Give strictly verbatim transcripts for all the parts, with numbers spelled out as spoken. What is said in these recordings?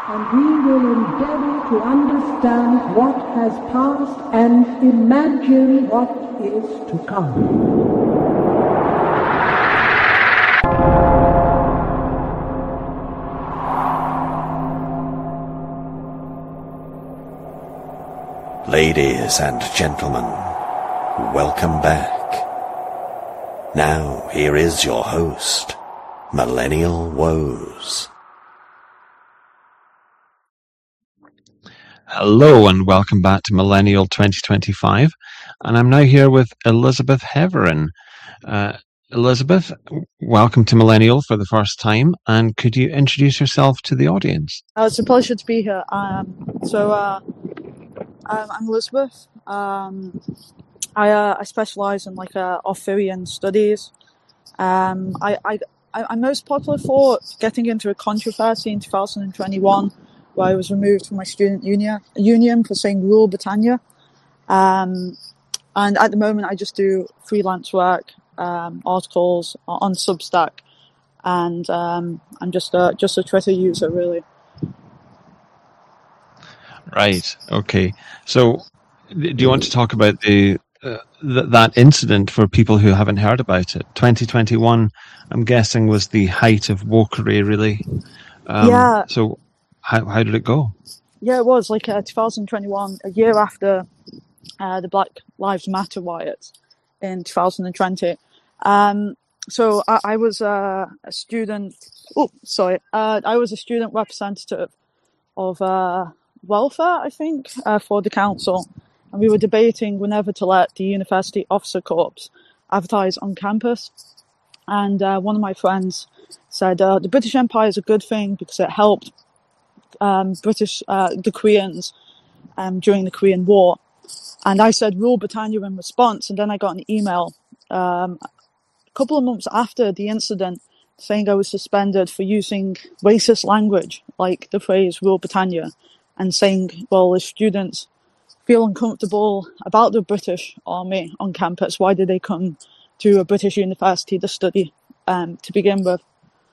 and we will endeavor to understand what has passed and imagine what is to come. Ladies and gentlemen, welcome back. Now, here is your host, Millennial Woes. Hello and welcome back to Millennial twenty twenty-five, and I'm now here with Elizabeth Heverin. Uh, Elizabeth, welcome to Millennial for the first time, and could you introduce yourself to the audience? Uh, it's a pleasure to be here. Um, so, uh, um, I'm Elizabeth. Um, I uh, I specialise in like uh, Arthurian studies. Um, I, I I'm most popular for getting into a controversy in two thousand twenty-one, where I was removed from my student union union for saying "Rule Britannia." Um, and at the moment, I just do freelance work, um, articles on Substack, and um, I'm just a just a Twitter user, really. Right. Okay. So, do you want to talk about the uh, th- that incident for people who haven't heard about it? twenty twenty-one, I'm guessing, was the height of wokery, really. Um, yeah. So, how how did it go? Yeah, it was like uh, two thousand twenty-one, a year after uh, the Black Lives Matter riots in two thousand twenty. Um, so I, I was uh, a student. Oh, sorry. Uh, I was a student representative of uh, welfare, I think, uh, for the council, and we were debating whenever to let the University Officer Corps advertise on campus. And uh, one of my friends said uh, the British Empire is a good thing because it helped um, British uh, the Koreans um, during the Korean War. And I said "Rule Britannia" in response, and then I got an email um, a couple of months after the incident saying I was suspended for using racist language, like the phrase "Rule Britannia," and saying, well, if students feel uncomfortable about the British Army on campus, why did they come to a British university to study um, to begin with?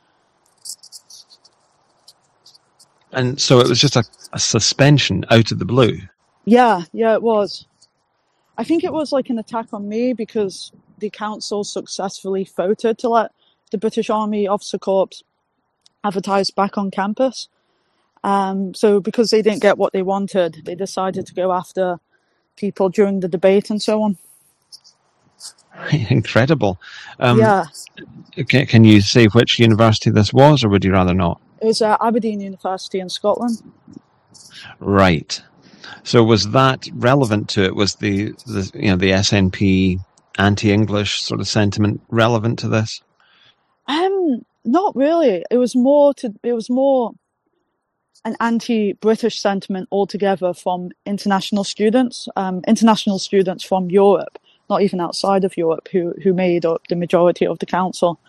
And so it was just a, a suspension out of the blue. Yeah, yeah, it was. I think it was like an attack on me because the council successfully voted to let the British Army Officer Corps advertise back on campus. Um, so because they didn't get what they wanted, they decided to go after people during the debate and so on. Incredible. Um, yeah. Can, can you say which university this was, or would you rather not? It was uh, Aberdeen University in Scotland. Right. So was that relevant to it? Was the, the you know the S N P anti-English sort of sentiment relevant to this? Um, not really. It was more to. It was more an anti-British sentiment altogether from international students, um, international students from Europe, not even outside of Europe, who who made up the majority of the council.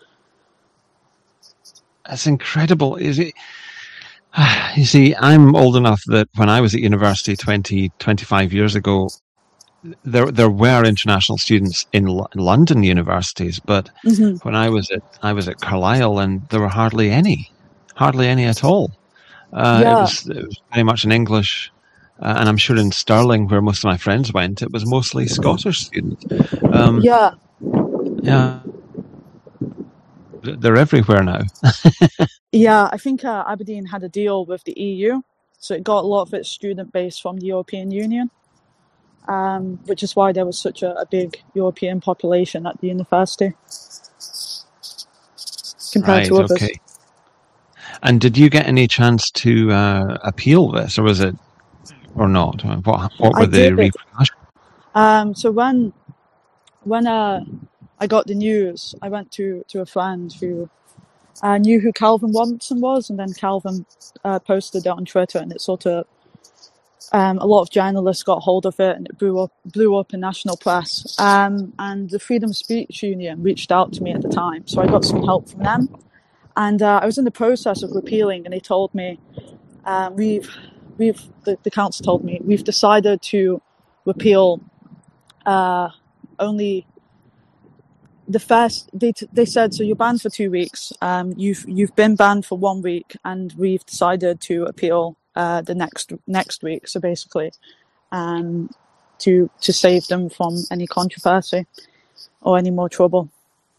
That's incredible. Is it? You see, I'm old enough that when I was at university twenty, twenty-five years ago, there there were international students in L- London universities, but mm-hmm. when I was at I was at Carlisle, and there were hardly any, hardly any at all. Uh, yeah. it, was, it was very much an English, uh, and I'm sure in Stirling, where most of my friends went, it was mostly Scottish students. Um, yeah. Yeah. They're everywhere now. yeah, I think uh, Aberdeen had a deal with the E U, so it got a lot of its student base from the European Union, um, which is why there was such a, a big European population at the university compared right, to others. Okay. And did you get any chance to uh, appeal this, or was it, or not? What what were I the did. repercussions? Um, so when when uh, I got the news, I went to, to a friend who uh, knew who Calvin Robertson was, and then Calvin uh, posted it on Twitter, and it sort of um, a lot of journalists got hold of it, and it blew up blew up in national press. Um, and the Freedom of Speech Union reached out to me at the time, so I got some help from them. And uh, I was in the process of repealing, and they told me, uh, we've, we've, the, the council told me, we've decided to repeal uh, only the first, they, they said, so you're banned for two weeks, um, you've, you've been banned for one week, and we've decided to appeal uh, the next next week. So basically, um, to to save them from any controversy or any more trouble.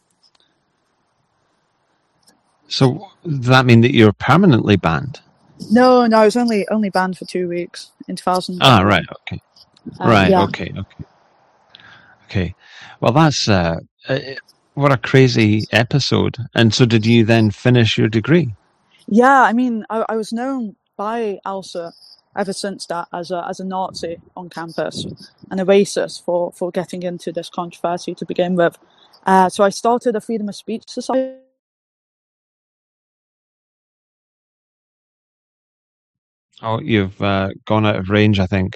So does that mean that you're permanently banned? No, no, I was only only banned for two weeks in two thousand. Ah, right, okay, Um, right, yeah. okay, okay, okay. Well, that's uh, uh, what a crazy episode. And so, did you then finish your degree? Yeah, I mean, I, I was known by ALSA ever since that as a as a Nazi on campus and a racist for, for getting into this controversy to begin with. Uh, so I started a freedom of speech society. Oh, you've uh, gone out of range, I think.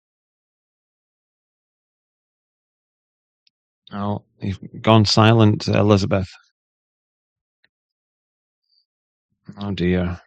Oh, you've gone silent, Elizabeth. Oh dear.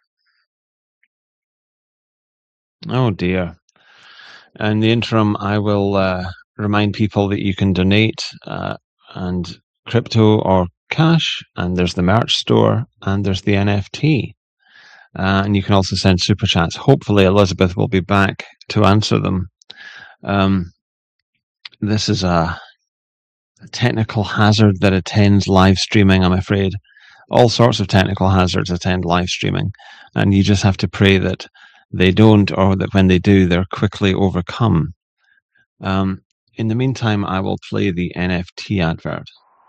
Oh dear. In the interim, I will uh, remind people that you can donate uh, and crypto or cash, and there's the merch store, and there's the N F T. Uh, and you can also send super chats. Hopefully, Elizabeth will be back to answer them. Um, this is a, a technical hazard that attends live streaming, I'm afraid. All sorts of technical hazards attend live streaming, and you just have to pray that they don't, or that when they do, they're quickly overcome. Um, in the meantime, I will play the N F T advert.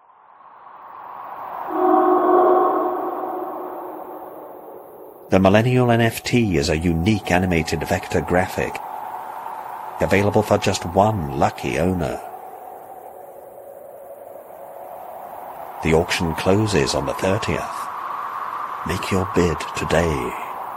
The Millennial N F T is a unique animated vector graphic, available for just one lucky owner. The auction closes on the thirtieth. Make your bid today.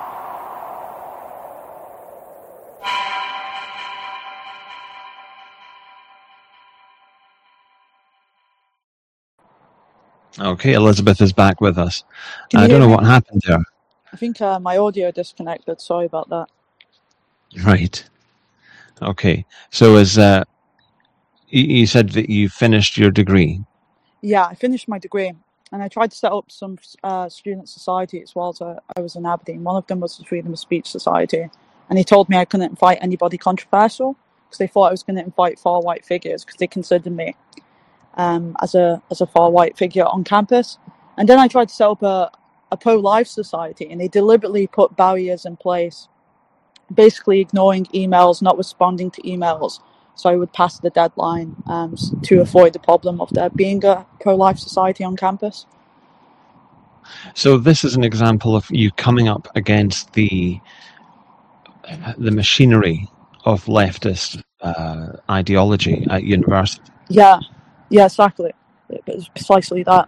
Okay, Elizabeth is back with us. Can you I don't hear know me? what happened there. I think uh, my audio disconnected. Sorry about that. Right. Okay. So as uh, you, you said that you finished your degree. Yeah, I finished my degree, and I tried to set up some uh, student societies whilst I, I was in Aberdeen. One of them was the Freedom of Speech Society, and they told me I couldn't invite anybody controversial because they thought I was going to invite far right figures because they considered me um, as a as a far right figure on campus. And then I tried to set up a, a pro-life society, and they deliberately put barriers in place, basically ignoring emails, not responding to emails, so I would pass the deadline um, to avoid the problem of there being a pro-life society on campus. So this is an example of you coming up against the the machinery of leftist uh, ideology at university. Yeah, yeah, exactly. It was precisely that.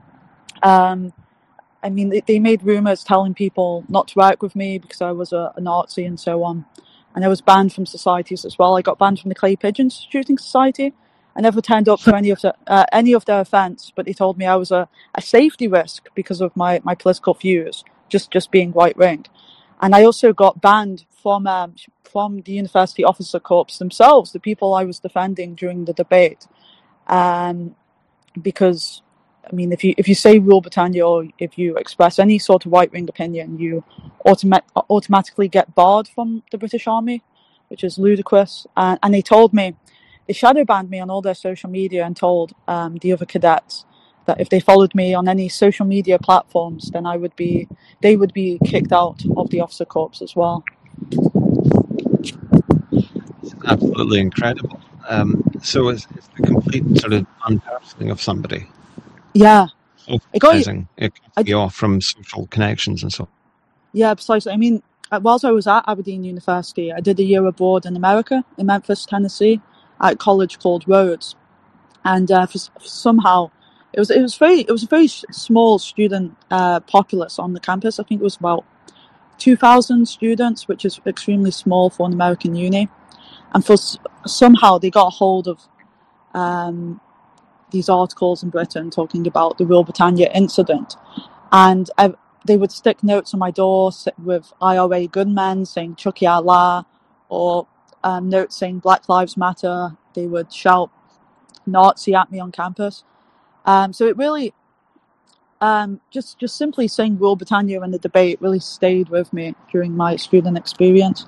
Um, I mean, they, they made rumours telling people not to work with me because I was a, a Nazi and so on. And I was banned from societies as well. I got banned from the Clay Pigeons Shooting Society. I never turned up to any of the, uh, any of their events, but they told me I was a, a safety risk because of my, my political views, just, just being right-wing. And I also got banned from um, from the University Officer Corps themselves, the people I was defending during the debate. Um, because, I mean, if you if you say Rule Britannia or if you express any sort of right-wing opinion, you automa- automatically get barred from the British Army, which is ludicrous. And, and they told me, they shadow banned me on all their social media and told um, the other cadets that if they followed me on any social media platforms, then I would be, they would be kicked out of the Officer Corps as well. It's absolutely incredible. Um, so it's, it's the complete sort of unpersoning of somebody. Yeah. It got you, it cuts you I, off from social connections and so on. Yeah, precisely. I mean, whilst I was at Aberdeen University, I did a year abroad in America, in Memphis, Tennessee, at a college called Rhodes. And uh, for, for somehow, it was it was very it was a very small student uh, populace on the campus. I think it was about two thousand students, which is extremely small for an American uni. And for somehow they got a hold of um, these articles in Britain talking about the Rule Britannia incident, and I, they would stick notes on my door with I R A gunmen saying "Chucky Allah," or um, notes saying "Black Lives Matter." They would shout Nazi at me on campus. Um, so it really, Um, just just simply saying Rule Britannia in the debate really stayed with me during my student experience.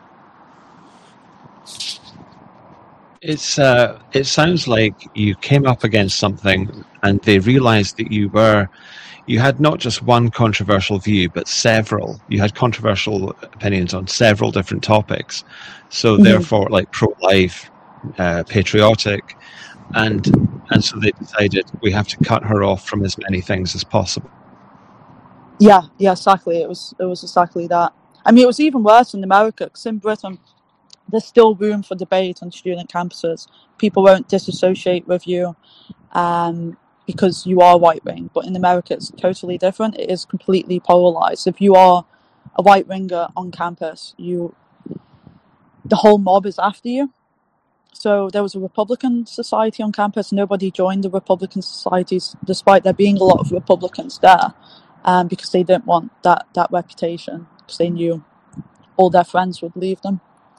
It's uh, it sounds like you came up against something, and they realised that you were you had not just one controversial view, but several. You had controversial opinions on several different topics. So Mm-hmm. therefore, like pro-life, uh, patriotic, and and so they decided we have to cut her off from as many things as possible. Yeah, yeah, exactly. It was it was exactly that. I mean, it was even worse in America, because in Britain, there's still room for debate on student campuses. People won't disassociate with you um, because you are right wing. But in America, it's totally different. It is completely polarized. If you are a right winger on campus, you the whole mob is after you. So there was a Republican Society on campus. Nobody joined the Republican societies, despite there being a lot of Republicans there, um, because they didn't want that, that reputation, because they knew all their friends would leave them.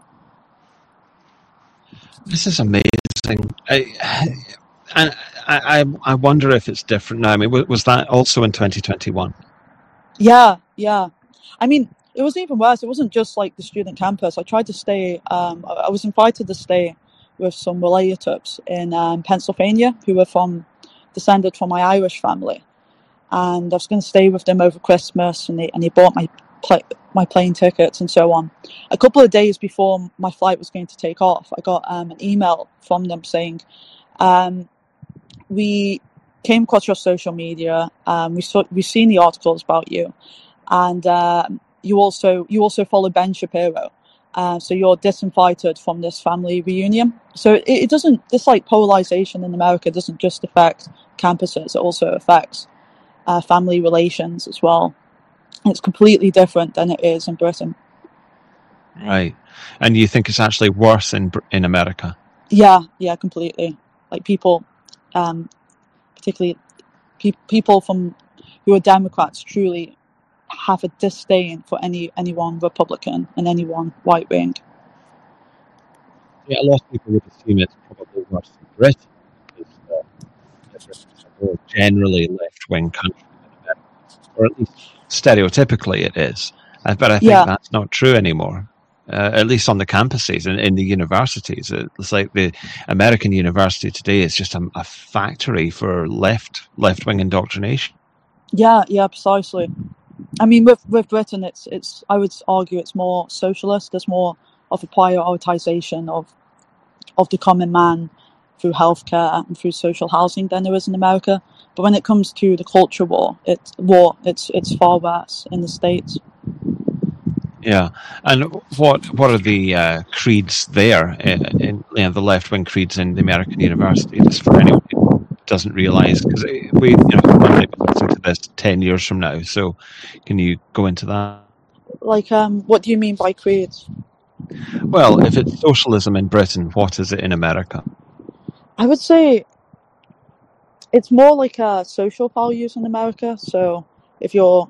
This is amazing. I, and I, I wonder if it's different now. I mean, was that also in twenty twenty-one? Yeah, yeah. I mean, it was even worse. It wasn't just like the student campus. I tried to stay, um, I was invited to stay with some relatives in um, Pennsylvania who were from, descended from my Irish family. And I was going to stay with them over Christmas, and they, and they bought my, pl- my plane tickets and so on. A couple of days before my flight was going to take off, I got um, an email from them saying, um, we came across your social media, um, we saw, we've seen the articles about you, and uh, you also you also follow Ben Shapiro, uh, so you're disinvited from this family reunion. So it, it doesn't, this like polarization in America doesn't just affect campuses, it also affects uh, family relations as well. It's completely different than it is in Britain. Right. And you think it's actually worse in in America? Yeah, yeah, completely. Like people, um, particularly pe- people from who are Democrats, truly have a disdain for any anyone Republican and anyone right wing. Yeah, a lot of people would assume it's probably worse in Britain, because uh, it's a more generally left-wing country than America, or at least stereotypically it is. Uh, but I think Yeah. that's not true anymore. Uh, at least on the campuses and in the universities, it's like the American university today is just a, a factory for left left-wing indoctrination. Yeah, yeah, precisely. I mean, with with Britain, it's it's. I would argue it's more socialist. There's more of a prioritization of of the common man through healthcare and through social housing than there is in America. But when it comes to the culture war, it's war. It's it's far worse in the States. Yeah, and what what are the uh, creeds there? In, in you know, the left wing creeds in the American university? Just for anyone who doesn't realise, because we, you know, might be listening to this ten years from now. So, can you go into that? Like, um, what do you mean by creeds? Well, if it's socialism in Britain, what is it in America? I would say it's more like uh, social values in America. So, if you're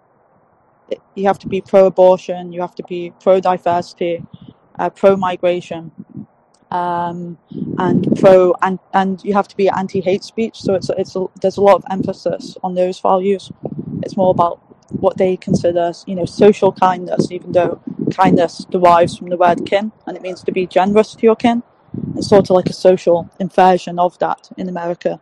you have to be pro-abortion, you have to be pro-diversity, uh, pro-migration, um, and pro and and you have to be anti-hate speech. So it's it's a, there's a lot of emphasis on those values. It's more about what they consider, you know, social kindness, even though kindness derives from the word kin, and it means to be generous to your kin. It's sort of like a social inversion of that in America,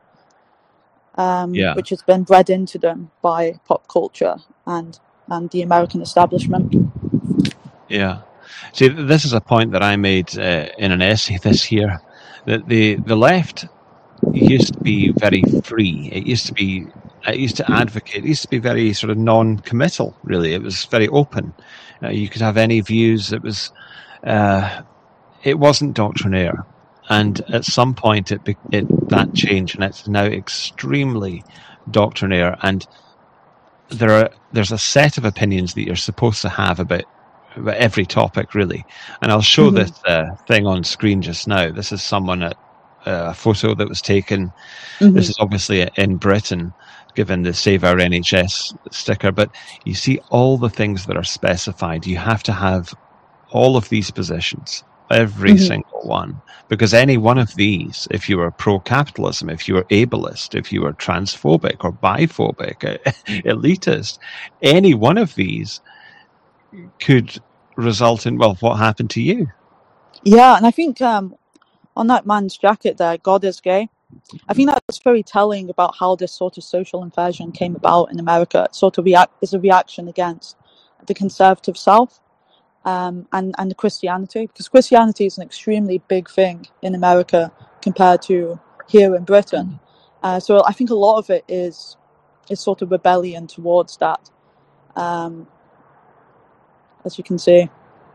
um, Yeah. which has been bred into them by pop culture and. and the American establishment. Yeah. See, this is a point that I made uh, in an essay this year, that the, the left used to be very free. It used to be, it used to advocate, it used to be very sort of non-committal, really. It was very open. Uh, you could have any views. It was, uh, it wasn't doctrinaire. And at some point it, it that changed, and it's now extremely doctrinaire. And there are there's a set of opinions that you're supposed to have about, about every topic, really. And I'll show mm-hmm. this uh, thing on screen just now. This is someone at uh, a photo that was taken. Mm-hmm. This is obviously in Britain, given the Save Our N H S sticker. But you see all the things that are specified. You have to have all of these positions, every mm-hmm. single single one, because any one of these, if you were pro-capitalism, if you were ableist, if you were transphobic or biphobic, elitist, any one of these could result in, well, what happened to you? Yeah, and I think um, on that man's jacket there, God is gay. I think that's very telling about how this sort of social inversion came about in America. It sort of react is a reaction against the conservative South um, and and the Christianity, because Christianity is an extremely big thing in America compared to here in Britain. Uh, so I think a lot of it is is sort of rebellion towards that, um, as you can see.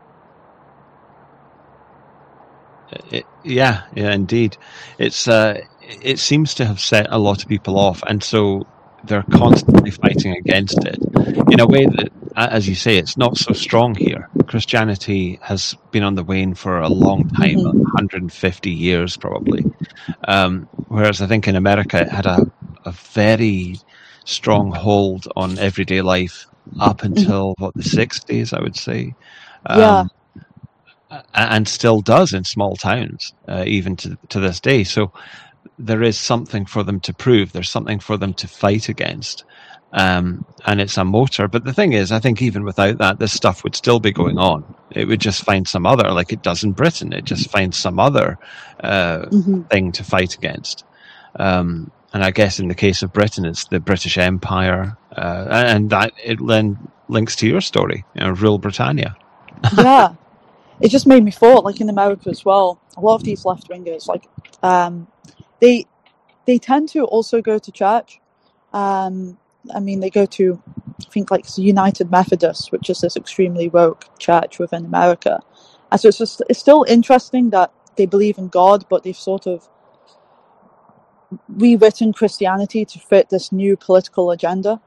It, yeah, yeah, indeed. It's uh, it seems to have set a lot of people off, and so they're constantly fighting against it in a way that, as you say, it's not so strong here. Christianity has been on the wane for a long time, Mm-hmm. one hundred fifty years probably. Um, whereas I think in America it had a, a very strong hold on everyday life up until what, the sixties, I would say. Um, Yeah. And still does in small towns, uh, even to to this day. So there is something for them to prove. There's something for them to fight against, um, and it's a motor. But the thing is, I think even without that, this stuff would still be going on. It would just find some other, like it does in Britain. It just finds some other uh, Mm-hmm. thing to fight against. Um, and I guess in the case of Britain, it's the British Empire, uh, and that it then links to your story, you know, Rule Britannia. Yeah. It just made me thought, like in America as well, a lot of these left wingers, like um, they they tend to also go to church. Um, I mean, they go to, I think, like United Methodist, which is this extremely woke church within America. And so it's just it's still interesting that they believe in God, but they've sort of rewritten Christianity to fit this new political agenda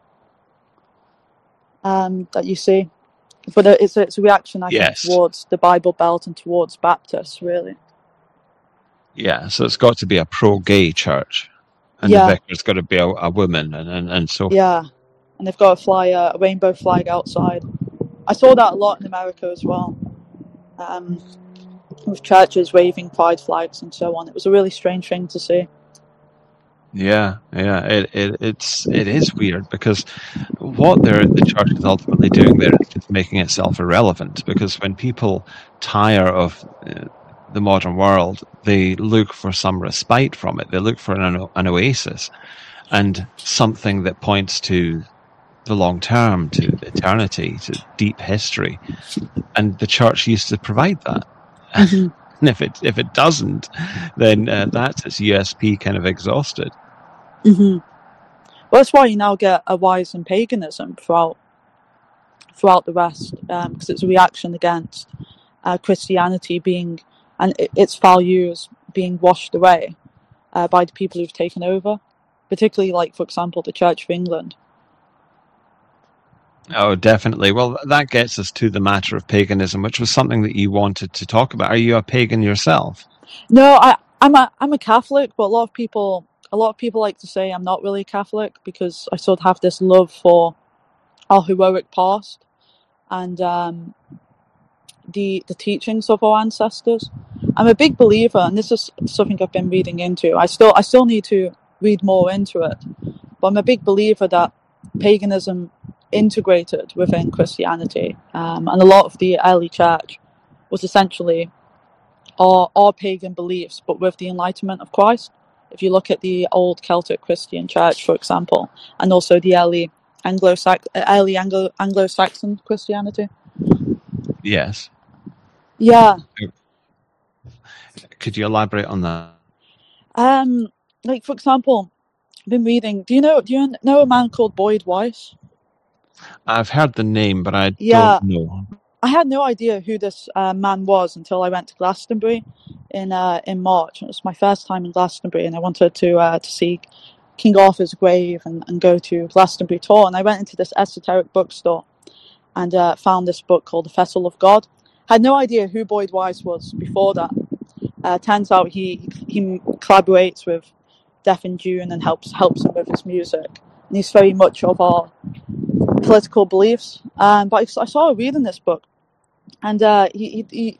um, that you see. But it's a, it's a reaction, I Yes. think, towards the Bible Belt and towards Baptists, really. Yeah, so it's got to be a pro-gay church, and Yeah. the vicar's got to be a, a woman, and, and, and so Yeah, and they've got to fly a, a rainbow flag outside. I saw that a lot in America as well, um, with churches waving pride flags and so on. It was a really strange thing to see. Yeah, yeah, it, it it's it is weird, because what they're the church is ultimately doing there is just making itself irrelevant. Because when people tire of uh, the modern world, they look for some respite from it. They look for an, an oasis and something that points to the long term, to eternity, to deep history. And the church used to provide that. Mm-hmm. And if it if it doesn't, then uh, that's its U S P kind of exhausted. Mm-hmm. Well, that's why you now get a rise in paganism throughout throughout the West, because um, it's a reaction against uh, Christianity being and it, its values being washed away uh, by the people who've taken over, particularly, like, for example, the Church of England. Oh, definitely. Well, that gets us to the matter of paganism, which was something that you wanted to talk about. Are you a pagan yourself? No, I, I'm a I'm a Catholic, but a lot of people a lot of people like to say I'm not really Catholic because I sort of have this love for our heroic past and um, the the teachings of our ancestors. I'm a big believer, and this is something I've been reading into. I still I still need to read more into it, but I'm a big believer that paganism integrated within Christianity, um, and a lot of the early church was essentially our, our pagan beliefs, but with the enlightenment of Christ. If you look at the old Celtic Christian church, for example, and also the early Anglo-Sax- early Anglo- Anglo-Saxon Christianity. Yes. Yeah. Could you elaborate on that? Um, like, for example, I've been reading. Do you know? Do you know a man called Boyd Weiss? I've heard the name, but I Yeah. don't know. I had no idea who this uh, man was until I went to Glastonbury in uh, in March. It was my first time in Glastonbury, and I wanted to uh, to see King Arthur's grave and, and go to Glastonbury tour. And I went into this esoteric bookstore and uh, found this book called The Vessel of God. I had no idea who Boyd Weiss was before that. Uh, turns out he he collaborates with Deaf and Dune and helps helps him with his music. And he's very much of our political beliefs. Um, but I, I started reading this book. And uh, he, he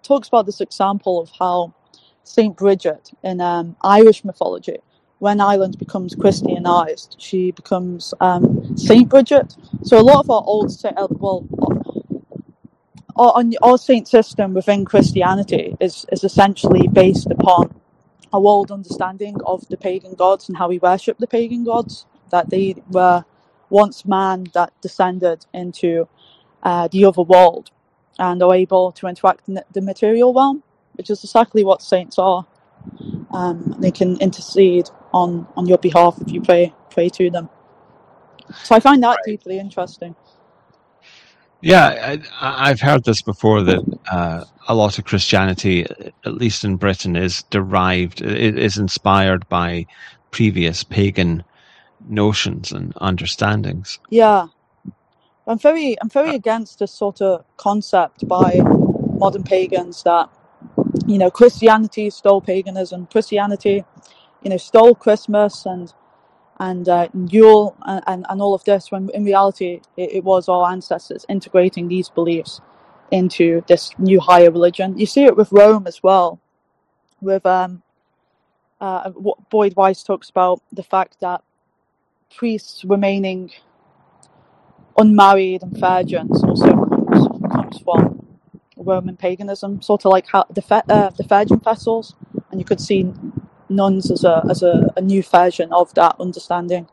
talks about this example of how Saint Bridget in um, Irish mythology, when Ireland becomes Christianized, she becomes um, Saint Bridget. So a lot of our old, uh, well, our, our saint system within Christianity is, is essentially based upon our old understanding of the pagan gods and how we worship the pagan gods, that they were once man that descended into uh, the other world and are able to interact in the material realm, which is exactly what saints are. Um, they can intercede on, on your behalf if you pray pray to them. So I find that right. deeply interesting. Yeah, I, I've heard this before, that uh, a lot of Christianity, at least in Britain, is derived, is inspired by previous pagan notions and understandings. Yeah, I'm very, I'm very against this sort of concept by modern pagans that, you know, Christianity stole paganism. Christianity, you know, stole Christmas and and uh, Yule and, and, and all of this, when in reality it, it was our ancestors integrating these beliefs into this new higher religion. You see it with Rome as well, with um, uh, what Boyd Weiss talks about, the fact that priests remaining unmarried and virgins also comes, comes from Roman paganism, sort of like how the uh, the virgin vessels, and you could see nuns as a as a, a new version of that understanding.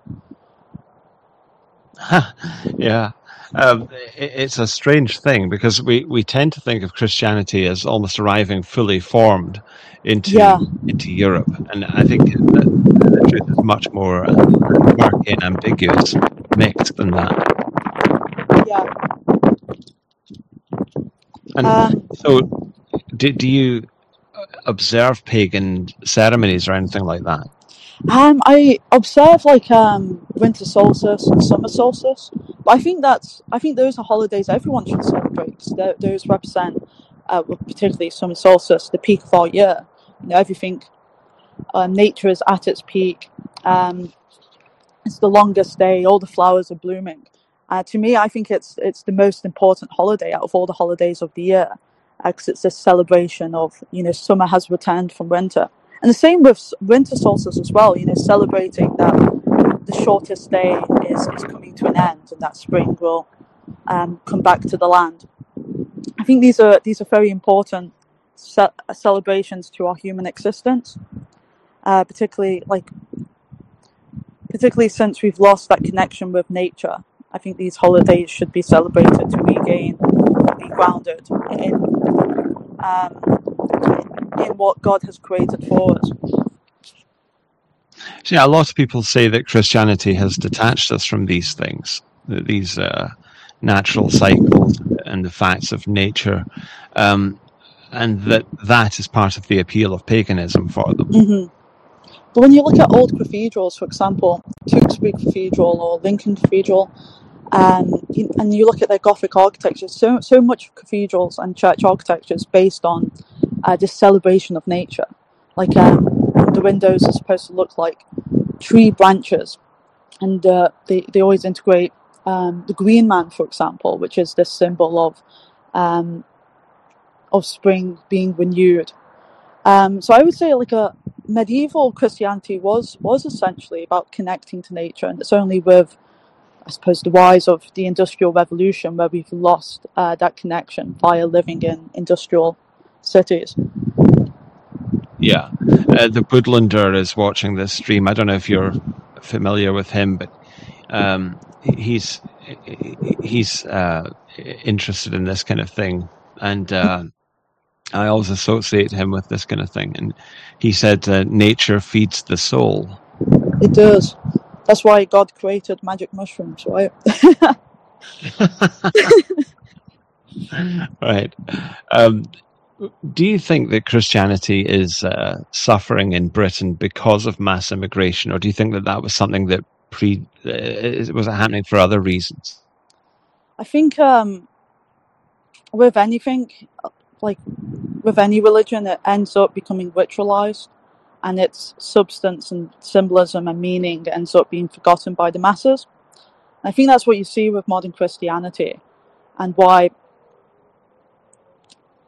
Yeah, um, it, it's a strange thing, because we, we tend to think of Christianity as almost arriving fully formed into yeah. into Europe, and I think that the truth is much more murky and ambiguous mix than that. Yeah. And um, so, do do you observe pagan ceremonies or anything like that? Um, I observe like um, winter solstice and summer solstice, but I think that's I think those are holidays everyone should celebrate, because those represent, uh, particularly summer solstice, the peak of our year. You know, everything, uh, nature is at its peak. Um, it's the longest day. All the flowers are blooming. Uh, to me, I think it's it's the most important holiday out of all the holidays of the year, because uh, it's a celebration of, you know, summer has returned from winter. And the same with winter solstice as well, you know, celebrating that the shortest day is, is coming to an end and that spring will um, come back to the land. I think these are these are very important ce- celebrations to our human existence, uh, particularly like particularly since we've lost that connection with nature. I think these holidays should be celebrated to regain, be grounded in um, in what God has created for us. So, yeah, a lot of people say that Christianity has detached us from these things, these uh, natural cycles and the facts of nature, um, and that that is part of the appeal of paganism for them. Mm-hmm. But when you look at old cathedrals, for example, Tewkesbury Cathedral or Lincoln Cathedral, um, and you look at their Gothic architecture, so so much of cathedrals and church architecture is based on uh, this celebration of nature. Like um, the windows are supposed to look like tree branches, and uh, they they always integrate um, the Green Man, for example, which is this symbol of um, of spring being renewed. Um, so I would say like a medieval Christianity was was essentially about connecting to nature, and it's only with, I suppose, the rise of the Industrial Revolution where we've lost uh, that connection via living in industrial cities. Yeah, uh, the Woodlander is watching this stream. I don't know if you're familiar with him, but um, he's he's uh, interested in this kind of thing, and uh, I always associate him with this kind of thing. And he said, uh, "Nature feeds the soul." It does. That's why God created magic mushrooms, right? Right. Um, do you think that Christianity is uh, suffering in Britain because of mass immigration, or do you think that that was something that pre uh, was happening for other reasons? I think um, with anything, like with any religion, it ends up becoming ritualized, and its substance and symbolism and meaning ends up being forgotten by the masses. And I think that's what you see with modern Christianity, and why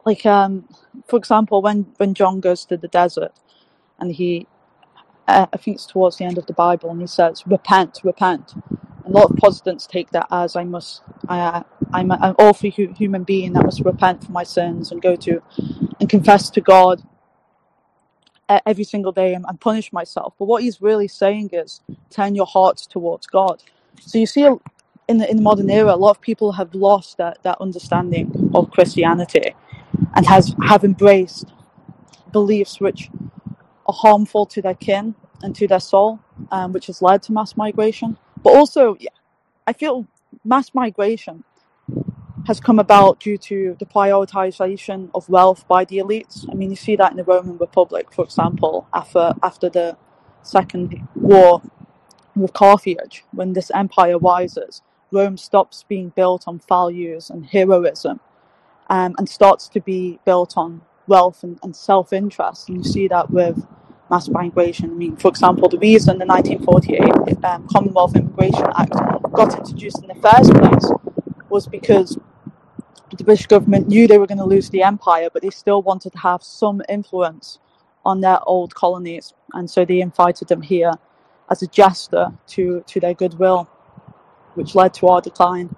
like um, for example, when when John goes to the desert, and he, uh, I think it's towards the end of the Bible, and he says, "Repent, repent." A lot of Protestants take that as I must, I, I'm an awful hu- human being that must repent for my sins and go to and confess to God every single day and, and punish myself. But what he's really saying is, turn your hearts towards God. So you see, in the in the modern era, a lot of people have lost that, that understanding of Christianity and has have embraced beliefs which are harmful to their kin and to their soul, um, which has led to mass migration. But also, yeah, I feel mass migration has come about due to the prioritization of wealth by the elites. I mean, you see that in the Roman Republic, for example, after after the Second War with Carthage, when this empire rises, Rome stops being built on values and heroism, um, and starts to be built on wealth and, and self-interest. And you see that with mass migration. I mean, for example, the reason the nineteen forty-eight um, Commonwealth Immigration Act got introduced in the first place was because the British government knew they were going to lose the empire, but they still wanted to have some influence on their old colonies, and so they invited them here as a gesture to, to their goodwill, which led to our decline.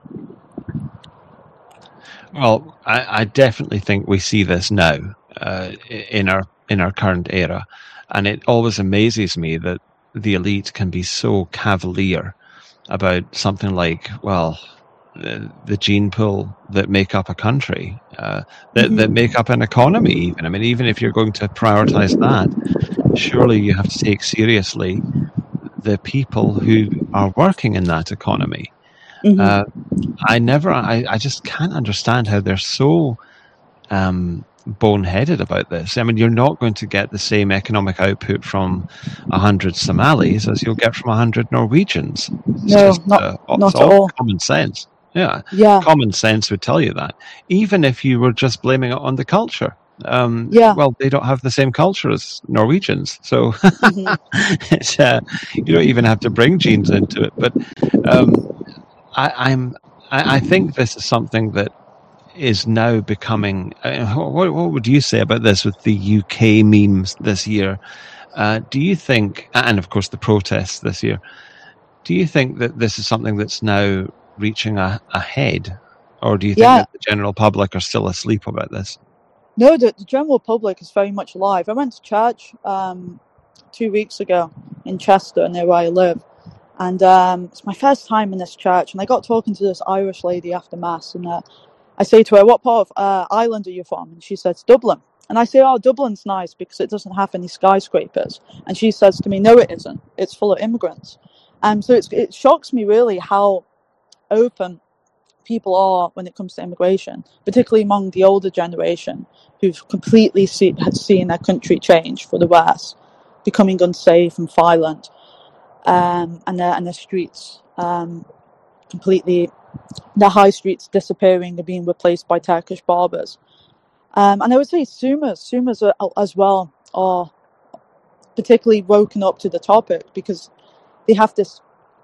Well, I, I definitely think we see this now uh, in our in our current era, and it always amazes me that the elite can be so cavalier about something like, well, the, the gene pool that make up a country, uh, that Mm-hmm. that make up an economy. Even I mean, even if you're going to prioritize that, surely you have to take seriously the people who are working in that economy. Mm-hmm. Uh, I never, I, I just can't understand how they're so um, boneheaded about this. I mean, you're not going to get the same economic output from a hundred Somalis as you'll get from a hundred Norwegians. It's No, just, not uh, not it's at all all. common sense. Yeah, Yeah, common sense would tell you that. Even if you were just blaming it on the culture. Um, yeah. well, they don't have the same culture as Norwegians, so Mm-hmm. it's, uh, you don't even have to bring genes into it. But um, I, I'm, I, I think this is something that is now becoming. Uh, what, what would you say about this with the U K memes this year? Uh, do you think, and of course the protests this year, do you think that this is something that's now reaching a, a head, or do you think Yeah. that the general public are still asleep about this? No, the, the general public is very much alive. I went to church um, two weeks ago in Chester, near where I live, and um, it's my first time in this church. And I got talking to this Irish lady after mass, and uh, I say to her, "What part of uh, Ireland are you from?" And she says, "Dublin." And I say, "Oh, Dublin's nice because it doesn't have any skyscrapers." And she says to me, "No, it isn't. It's full of immigrants." And um, so it's, it shocks me really how open people are when it comes to immigration, particularly among the older generation who've completely see, had seen their country change for the worse, becoming unsafe and violent, um, and their and their streets um, completely, their high streets disappearing and being replaced by Turkish barbers. Um, and I would say Sumas, Sumas are, as well are particularly woken up to the topic because they have this,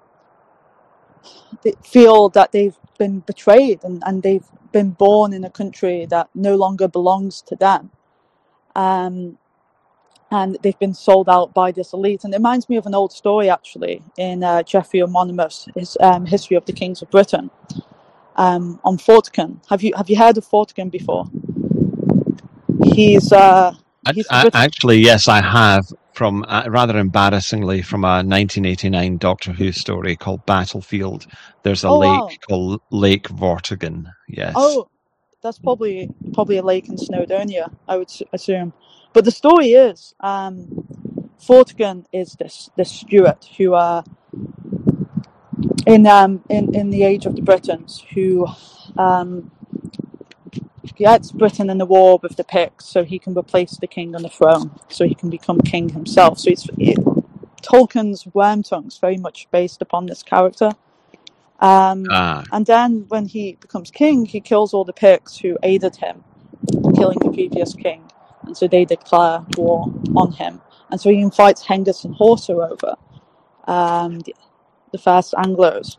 they feel that they've been betrayed and, and they've been born in a country that no longer belongs to them. Um, and they've been sold out by this elite. And it reminds me of an old story, actually, in uh, Geoffrey Onmonimus, his um, History of the Kings of Britain, um, on Vortigern. Have you have you heard of Vortigern before? He's uh, he's the I, British. actually, yes, I have. From uh, rather embarrassingly, from a nineteen eighty-nine Doctor Who story called Battlefield. There's a Oh lake wow! called Lake Vortigern. Yes. Oh, that's probably probably a lake in Snowdonia, I would assume. But the story is, um, Vortigern is this this Stuart who, uh, in um in, in the age of the Britons, who um, gets Britain in the war with the Picts, so he can replace the king on the throne, so he can become king himself. So it's it, Tolkien's Wormtongue's very much based upon this character. Um, Ah. and then when he becomes king, he kills all the Picts who aided him in killing the previous king, and so they declare war on him. And so he invites Hengist and Horsa over, um, the, the first Anglos,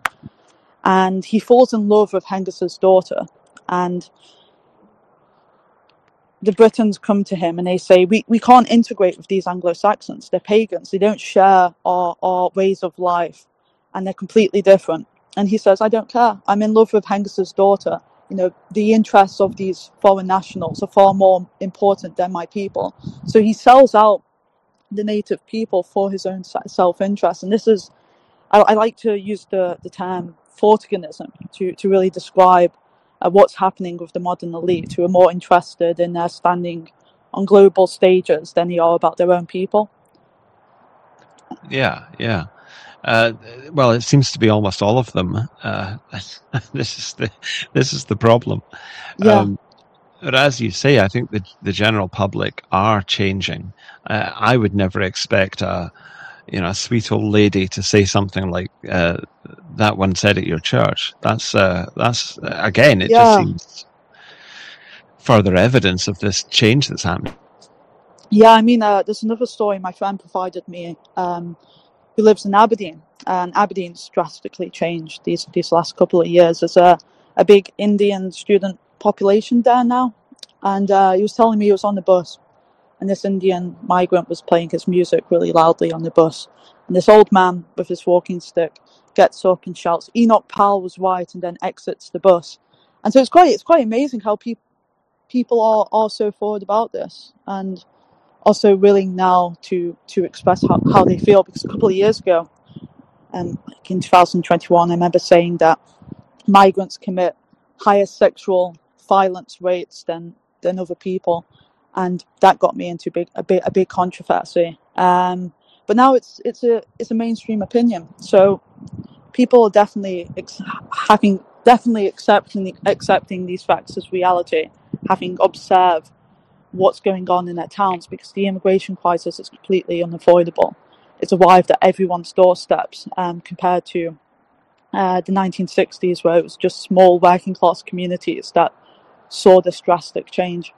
and he falls in love with Hengist's daughter. And the Britons come to him and they say, we, we can't integrate with these Anglo-Saxons. They're pagans. They don't share our, our ways of life, and they're completely different. And he says, I don't care. I'm in love with Hengist's daughter. You know, the interests of these foreign nationals are far more important than my people. So he sells out the native people for his own self-interest. And this is, I, I like to use the, the term Vortiganism to, to really describe uh, what's happening with the modern elite, who are more interested in their standing on global stages than they are about their own people. Yeah, yeah. Uh, well, it seems to be almost all of them. Uh, this is the this is the problem. Yeah. Um, but as you say, I think the the general public are changing. Uh, I would never expect a you know a sweet old lady to say something like uh, that one said at your church. That's uh, that's again, it Yeah. just seems further evidence of this change that's happening. Yeah, I mean, uh, there's another story my friend provided me, um, who lives in Aberdeen, and Aberdeen's drastically changed these these last couple of years. There's a, a big Indian student population there now, and uh, he was telling me he was on the bus, and this Indian migrant was playing his music really loudly on the bus, and this old man with his walking stick gets up and shouts, "Enoch Powell was right," and then exits the bus. And so it's quite it's quite amazing how people people are, are so forward about this, and also willing now to to express how, how they feel. Because a couple of years ago, um, like in two thousand twenty-one, I remember saying that migrants commit higher sexual violence rates than than other people, and that got me into big a big a big controversy. Um, but now it's it's a it's a mainstream opinion. So people are definitely ex- having definitely accepting accepting these facts as reality, having observed what's going on in their towns, because the immigration crisis is completely unavoidable. It's arrived at everyone's doorsteps, um, compared to uh, the nineteen sixties, where it was just small working class communities that saw this drastic change.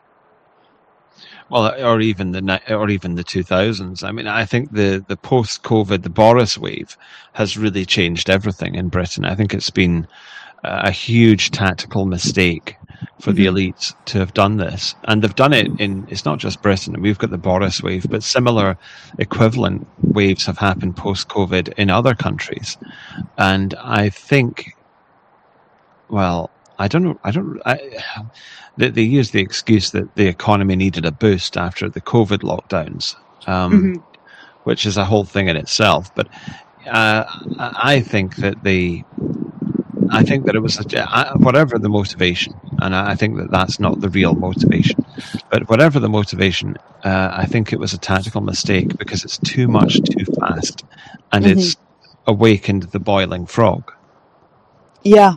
Well, or even the or even the two thousands. I mean, I think the the post COVID, the Boris wave, has really changed everything in Britain. I think it's been a huge tactical mistake for mm-hmm. the elites to have done this, and they've done it in. It's not just Britain. We've got the Boris wave, but similar equivalent waves have happened post COVID in other countries, and I think, well, I don't know. I don't. I, they, they use the excuse that the economy needed a boost after the COVID lockdowns, um, mm-hmm. which is a whole thing in itself. But uh, I think that the, I think that it was a, whatever the motivation, and I think that that's not the real motivation. But whatever the motivation, uh, I think it was a tactical mistake because it's too much, too fast, and mm-hmm. it's awakened the boiling frog. Yeah.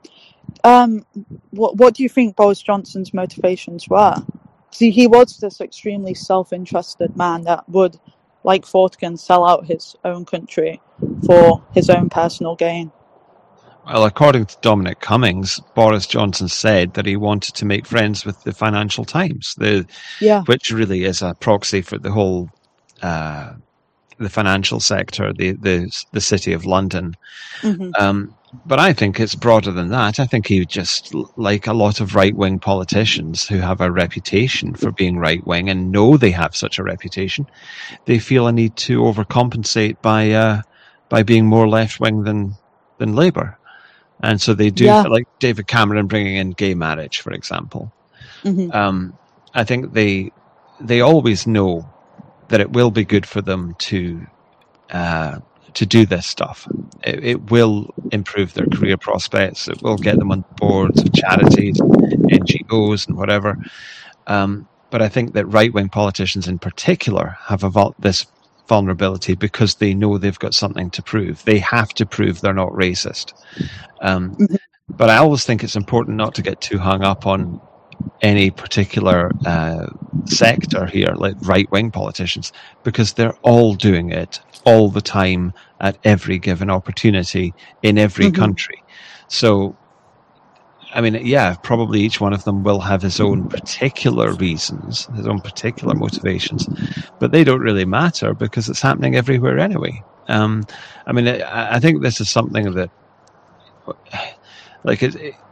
Um, what what do you think Boris Johnson's motivations were? See, he was this extremely self-interested man that would, like Vortigern, sell out his own country for his own personal gain. Well, according to Dominic Cummings, Boris Johnson said that he wanted to make friends with the Financial Times, the yeah. which really is a proxy for the whole uh, the financial sector, the the the city of London. Mm-hmm. Um, But I think it's broader than that. I think he just, like a lot of right-wing politicians who have a reputation for being right-wing and know they have such a reputation, they feel a need to overcompensate by uh, by being more left-wing than than Labour. And so they do, yeah. like David Cameron bringing in gay marriage, for example. Mm-hmm. Um, I think they they always know that it will be good for them to uh, to do this stuff. It, it will improve their career prospects. It will get them on boards of charities, N G Os, and whatever. Um, but I think that right-wing politicians in particular have a, this vulnerability because they know they've got something to prove. They have to prove they're not racist. Um, but I always think it's important not to get too hung up on any particular uh, sector here, like right-wing politicians, because they're all doing it all the time at every given opportunity in every mm-hmm. country. So, I mean, yeah, probably each one of them will have his own particular reasons, his own particular motivations, but they don't really matter because it's happening everywhere anyway. Um, I mean, I, I think this is something that, like, it, it,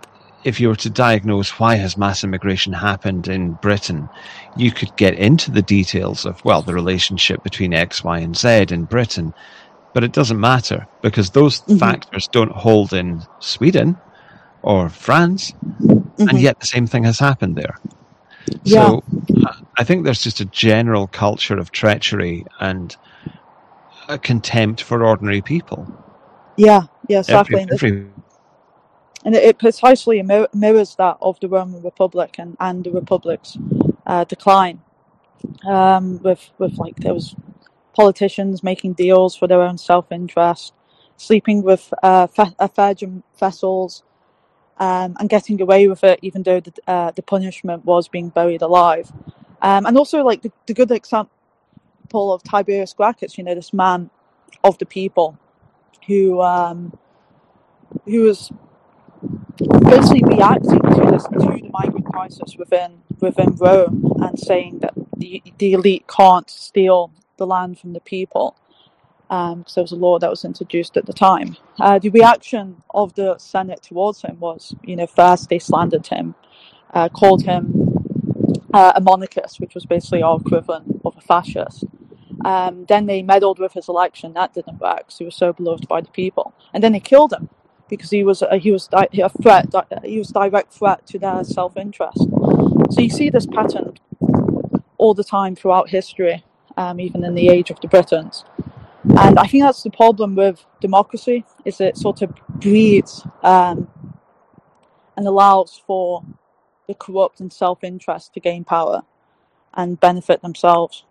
if you were to diagnose why has mass immigration happened in Britain, you could get into the details of, well, the relationship between X, Y, and Z in Britain, but it doesn't matter because those mm-hmm. factors don't hold in Sweden or France, mm-hmm. and yet the same thing has happened there. Yeah. So I think there's just a general culture of treachery and a contempt for ordinary people. Yeah, yeah, exactly. Every, every... And it precisely mirrors that of the Roman Republic and, and the Republic's uh, decline. Um, with, with like, there was politicians making deals for their own self-interest, sleeping with uh, fe- Virgin vessels, um, and getting away with it, even though the, uh, the punishment was being buried alive. Um, and also, like, the, the good example of Tiberius Gracchus, you know, this man of the people who um, who was basically reacting to this to the migrant crisis within within Rome and saying that the the elite can't steal the land from the people, um, because there was a law that was introduced at the time. Uh, the reaction of the Senate towards him was, you know, first they slandered him, uh, called him uh, a monarchist, which was basically our equivalent of a fascist. Um, then they meddled with his election. That didn't work because he was so beloved by the people. And then they killed him because he was a, he was di- a threat. Di- he was direct threat to their self-interest. So you see this pattern all the time throughout history, um, even in the age of the Britons. And I think that's the problem with democracy: is it sort of breeds um, and allows for the corrupt and self-interest to gain power and benefit themselves.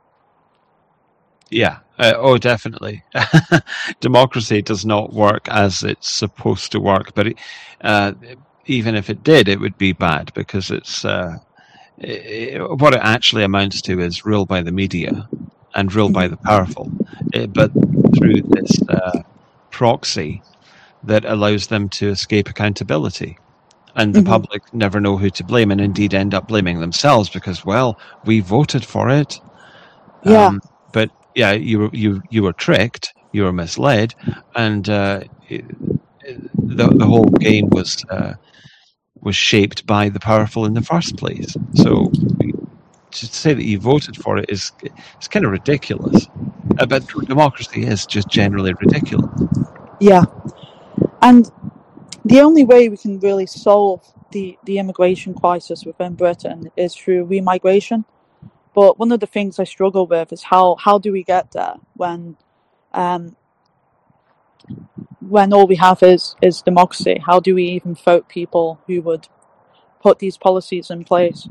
Yeah. Uh, oh, definitely. Democracy does not work as it's supposed to work, but it, uh, even if it did, it would be bad because it's uh, it, what it actually amounts to is rule by the media and rule by the powerful, it, but through this uh, proxy that allows them to escape accountability. And the mm-hmm. public never know who to blame, and indeed end up blaming themselves because, well, we voted for it. Yeah. Um, but yeah, you were you you were tricked, you were misled, and uh, it, the the whole game was uh, was shaped by the powerful in the first place. So to say that you voted for it is it's kind of ridiculous. Uh, but democracy is just generally ridiculous. Yeah, and the only way we can really solve the the immigration crisis within Britain is through remigration. But one of the things I struggle with is how, how do we get there when um, when all we have is, is democracy? How do we even vote people who would put these policies in place?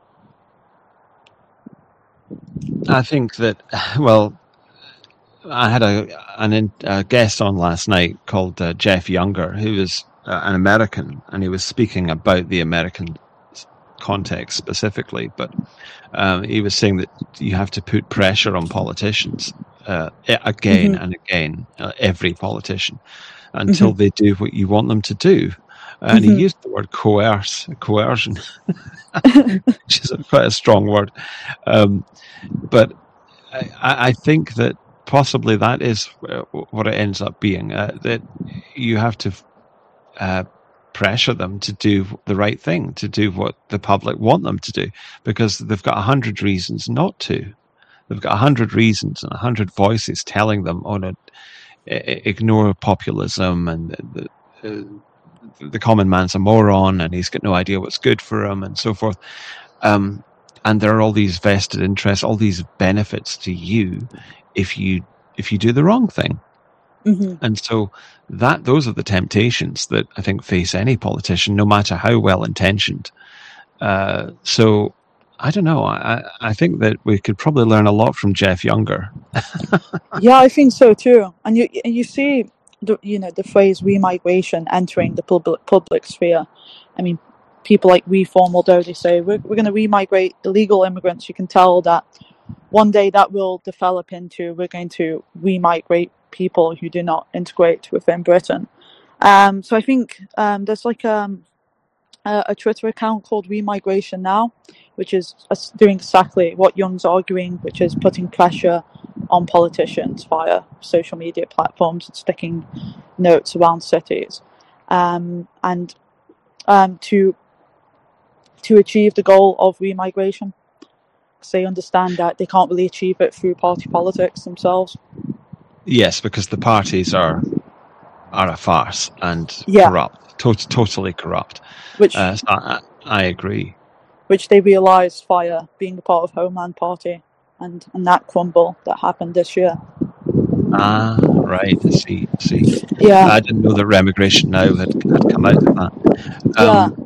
I think that, well, I had a an, a guest on last night called uh, Jeff Younger, who is uh, an American, and he was speaking about the American context specifically, but um, he was saying that you have to put pressure on politicians uh, again mm-hmm. and again, uh, every politician, until mm-hmm. they do what you want them to do. And mm-hmm. he used the word coerce, coercion, which is a, quite a strong word. Um, but I, I think that possibly that is what it ends up being, uh, that you have to uh, pressure them to do the right thing, to do what the public want them to do, because they've got a hundred reasons not to. They've got a hundred reasons and a hundred voices telling them, oh no, ignore populism, and the, the, the common man's a moron and he's got no idea what's good for him, and so forth. Um, and there are all these vested interests, all these benefits to you if you if you do the wrong thing. Mm-hmm. And so that those are the temptations that I think face any politician, no matter how well intentioned. Uh, so I don't know. I, I think that we could probably learn a lot from Jeff Younger. Yeah, I think so too. And you you see, the, you know, the phrase remigration entering the public public sphere. I mean, people like Reform, although they say we're we're going to remigrate illegal immigrants, you can tell that one day that will develop into we're going to remigrate people who do not integrate within Britain. Um, so I think um, there's like um, a, a Twitter account called Remigration Now, which is doing exactly what Young's arguing, which is putting pressure on politicians via social media platforms and sticking notes around cities. Um, and um, to to achieve the goal of remigration, because they understand that they can't really achieve it through party politics themselves. Yes, because the parties are are a farce and Yeah. corrupt, to- totally corrupt. Which Uh, so I, I agree. which they realised via being a part of Homeland Party and, and that crumble that happened this year. Ah, right. I see. I see. Yeah. I didn't know that Remigration Now had, had come out of that. Yeah. Um,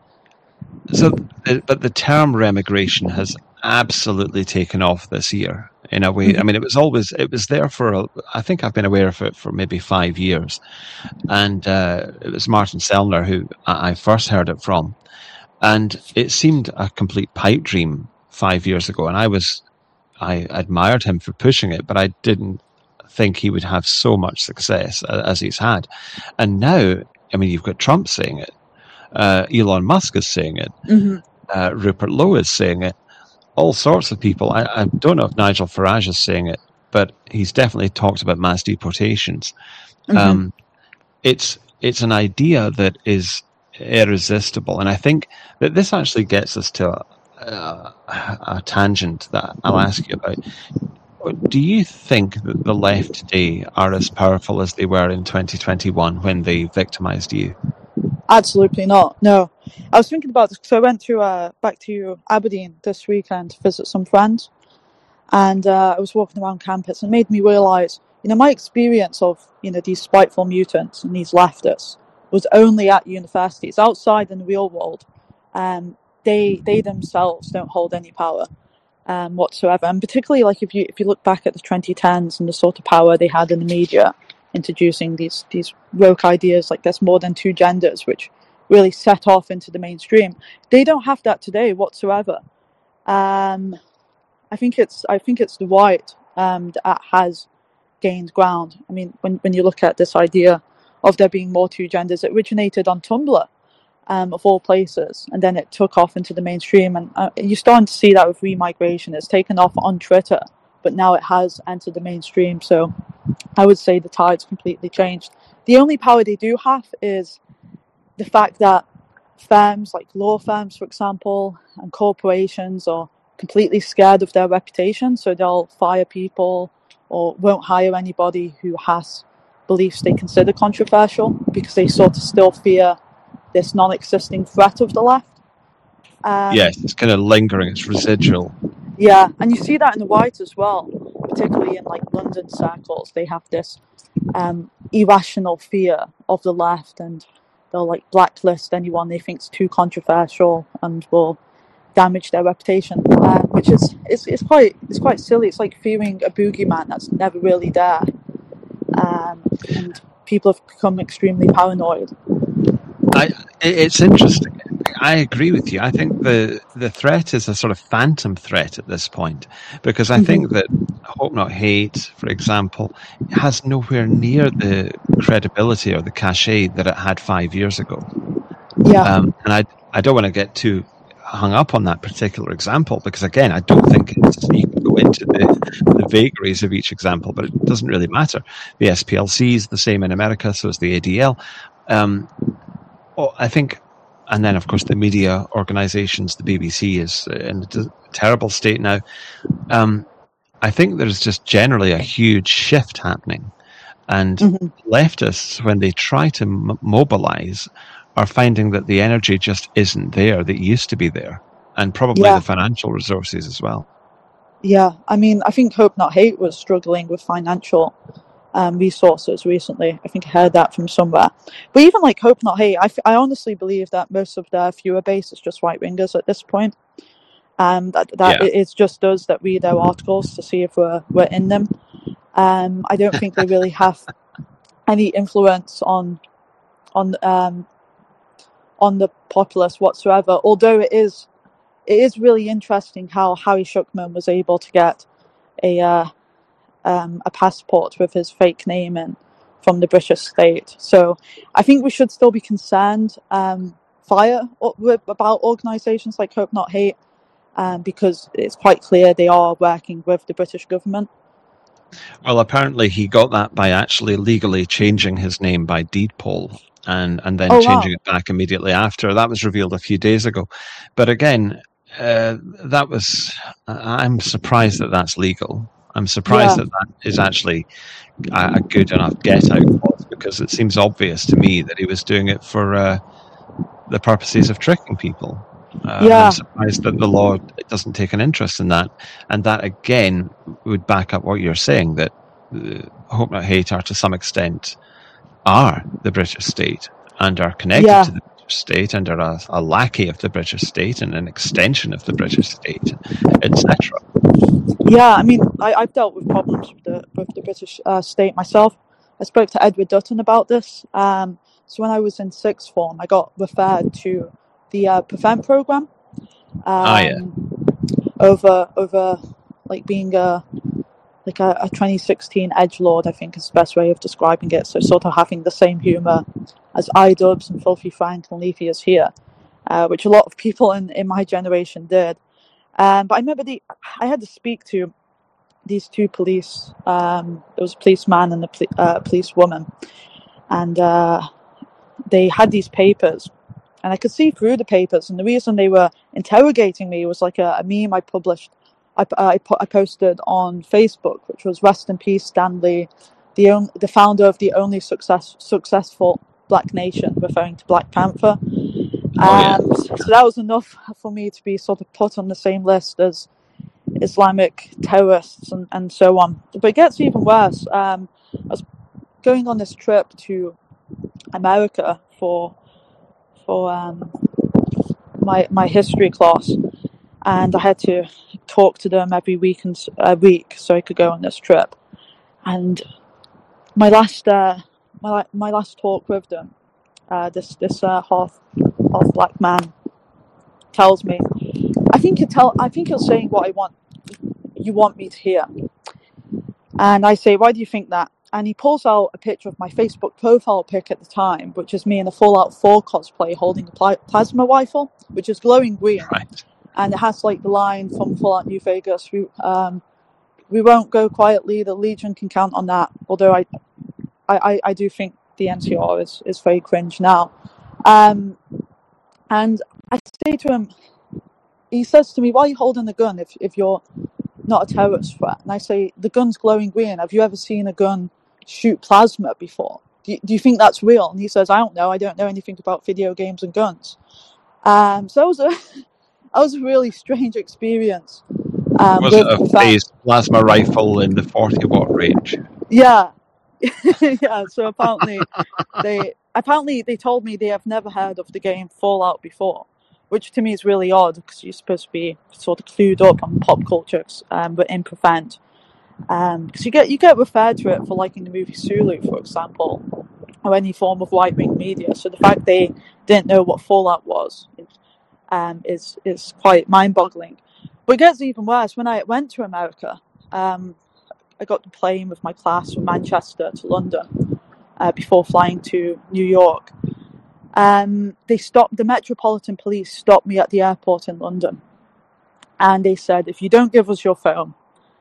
so, uh, but the term remigration has absolutely taken off this year in a way. I mean, it was always, it was there for, a, I think I've been aware of it for maybe five years. And uh, it was Martin Sellner who I I first heard it from. And it seemed a complete pipe dream five years ago. And I was, I admired him for pushing it, but I didn't think he would have so much success as he's had. And now, I mean, you've got Trump saying it. Uh, Elon Musk is saying it. Mm-hmm. Uh, Rupert Lowe is saying it. All sorts of people. I, I don't know if Nigel Farage is saying it, but he's definitely talked about mass deportations. Mm-hmm. Um, it's it's an idea that is irresistible, and I think that this actually gets us to a, a, a tangent that I'll ask you about. Do you think that the left today are as powerful as they were in twenty twenty-one when they victimized you? Absolutely not. No, I was thinking about this because I went to uh, back to Aberdeen this weekend to visit some friends, and uh, I was walking around campus, and it made me realise, you know, my experience of, you know, these spiteful mutants and these leftists was only at universities. Outside in the real world, um, they they themselves don't hold any power um, whatsoever. And particularly, like if you if you look back at the twenty tens and the sort of power they had in the media, introducing these these woke ideas like there's more than two genders, which really set off into the mainstream. They don't have that today whatsoever. Um, I think it's I think it's the right um, that has gained ground. I mean, when when you look at this idea of there being more two genders, it originated on Tumblr, um, of all places, and then it took off into the mainstream. And uh, you're starting to see that with remigration. It's taken off on Twitter, but now it has entered the mainstream. So I would say the tide's completely changed. The only power they do have is the fact that firms like law firms, for example, and corporations are completely scared of their reputation, so they'll fire people or won't hire anybody who has beliefs they consider controversial because they sort of still fear this non-existing threat of the left. Um, yes, it's kind of lingering, it's residual. Yeah, and you see that in the right as well, particularly in like London circles. They have this um, irrational fear of the left, and they'll like blacklist anyone they think's too controversial and will damage their reputation, uh, which is it's, it's quite it's quite silly. It's like fearing a boogeyman that's never really there, um, and people have become extremely paranoid. I, it's interesting. I agree with you. I think the the threat is a sort of phantom threat at this point, because I mm-hmm. think that Hope Not Hate, for example, has nowhere near the credibility or the cachet that it had five years ago. Yeah. Um, and I I don't want to get too hung up on that particular example, because again, I don't think it's, you can go into the, the vagaries of each example, but it doesn't really matter. The S P L C is the same in America, so is the A D L. Um, oh, I think, and then of course the media organisations, the B B C is in a terrible state now. Um, I think there's just generally a huge shift happening, and mm-hmm. leftists, when they try to m- mobilise, are finding that the energy just isn't there that used to be there, and probably yeah. the financial resources as well. Yeah, I mean, I think Hope Not Hate was struggling with financial um, resources recently. I think I heard that from somewhere. But even like Hope Not Hate, I, f- I honestly believe that most of their viewer base is just right-wingers at this point. Um, that that yeah. it, it's just us that read their articles to see if we're, we're in them. Um, I don't think they really have any influence on on um, on the populace whatsoever, although it is it is really interesting how Harry Schuckman was able to get a uh, um, a passport with his fake name in from the British state. So I think we should still be concerned um, fire with, about organisations like Hope Not Hate, um, because it's quite clear they are working with the British government. Well, apparently he got that by actually legally changing his name by deed poll. and and then Oh, changing wow. it back immediately after. That was revealed a few days ago. But again, uh, that was. I'm surprised that that's legal. I'm surprised Yeah. that that is actually a, a good enough get out clause, because it seems obvious to me that he was doing it for uh, the purposes of tricking people. Uh, and Yeah. I'm surprised that the law doesn't take an interest in that. And that, again, would back up what you're saying, that uh, Hope Not Hate are, to some extent, are the British state and are connected Yeah. to the British state and are a, a lackey of the British state and an extension of the British state, et cetera. Yeah, I mean, I, I've dealt with problems with the, with the British uh, state myself. I spoke to Edward Dutton about this. Um, so when I was in sixth form, I got referred to the uh, Prevent program. Um, Ah, yeah. over over like being a like a, a twenty sixteen edgelord, I think is the best way of describing it. So sort of having the same humour as iDubbbz and Filthy Frank and Leafy is here, uh, which a lot of people in, in my generation did. Um, but I remember the I had to speak to these two police. Um, there was a policeman and a poli- uh, policewoman, and uh, they had these papers, and I could see through the papers. And the reason they were interrogating me was like a, a meme I published. I, I, I posted on Facebook, which was "Rest in peace, Stanley, the on, the founder of the only success successful Black nation," referring to Black Panther. Oh, yeah. Um, so that was enough for me to be sort of put on the same list as Islamic terrorists and, and so on. But it gets even worse. Um, I was going on this trip to America for for um, my my history class, and I had to talk to them every week and a week so I could go on this trip. And my last uh, my my last talk with them, uh, this this uh, half half black man tells me, I think you tell I think you're saying what I want you want me to hear. And I say, why do you think that? And he pulls out a picture of my Facebook profile pic at the time, which is me in a Fallout four cosplay holding a pl- plasma rifle, which is glowing green. Right. And it has like the line from Fallout New Vegas, we, um, we won't go quietly, the Legion can count on that. Although I I, I do think the N C R is, is very cringe now. Um, and I say to him, he says to me, why are you holding the gun if, if you're not a terrorist threat? And I say, the gun's glowing green. Have you ever seen a gun shoot plasma before? Do you, do you think that's real? And he says, I don't know. I don't know anything about video games and guns. Um, so that was a, that was a really strange experience. Um, Was with it a the fact, phased plasma rifle in the forty watt range? yeah, yeah. So apparently, they apparently they told me they have never heard of the game Fallout before, which to me is really odd because you're supposed to be sort of clued up on pop culture, um, but in Prevent. Um, because you get you get referred to it for liking the movie Sulu, for example, or any form of right wing media. So the fact they didn't know what Fallout was, um, is is quite mind boggling. But it gets even worse. When I went to America, um, I got the plane with my class from Manchester to London uh, before flying to New York. Um, they stopped. The Metropolitan Police stopped me at the airport in London, and they said, "If you don't give us your phone,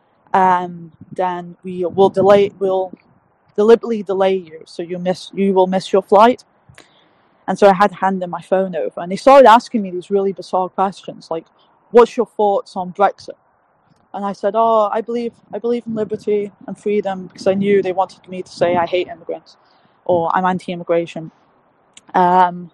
um, then we will delay. We'll deliberately delay you, so you miss. You will miss your flight." And so I had to hand them my phone over, and they started asking me these really bizarre questions, like, "What's your thoughts on Brexit?" And I said, "Oh, I believe I believe in liberty and freedom," because I knew they wanted me to say I hate immigrants or I'm anti-immigration. Um,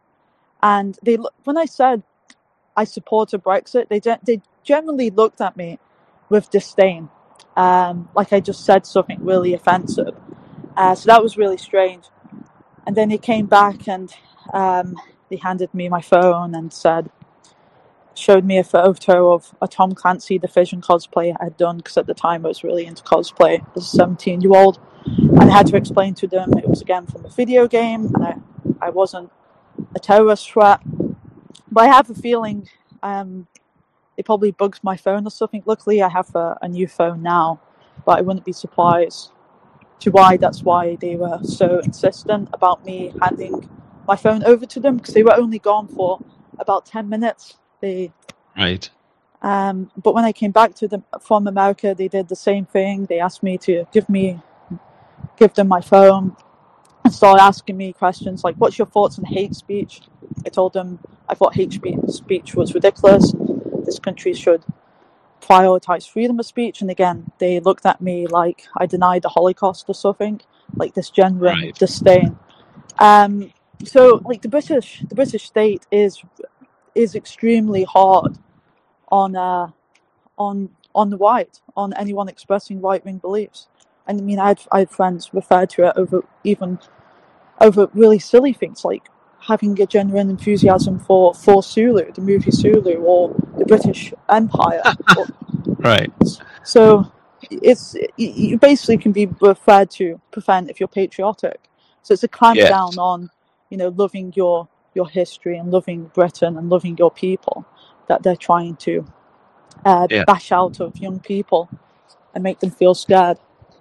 and they, when I said I supported Brexit, they they generally looked at me with disdain, um, like I just said something really offensive. Uh, so that was really strange. And then they came back and um, they handed me my phone and said, showed me a photo of a Tom Clancy Division cosplay I had done, because at the time I was really into cosplay as a seventeen year old, and I had to explain to them it was again from a video game and I, I wasn't a terrorist threat. But I have a feeling um, they probably bugged my phone or something. Luckily I have a, a new phone now, but I wouldn't be surprised to why that's why they were so insistent about me handing my phone over to them, because they were only gone for about ten minutes. They, right. Um, but when I came back to them from America, they did the same thing. They asked me to give me, give them my phone, and started asking me questions like, what's your thoughts on hate speech? I told them I thought hate speech was ridiculous. This country should prioritize freedom of speech. And again, they looked at me like I denied the Holocaust or something, like this genuine Right. disdain. Um, so like the British, the British state is is extremely hard on uh, on on the right, on anyone expressing right wing beliefs. And I mean, I had I had friends refer to it over even over really silly things like having a genuine enthusiasm for for Sulu, the movie Sulu, or the British Empire. or, Right. So it's you basically can be referred to prevent if you're patriotic. So it's a clamp Yes. down on, you know, loving your your history and loving Britain and loving your people that they're trying to uh, Yeah. bash out of young people and make them feel scared.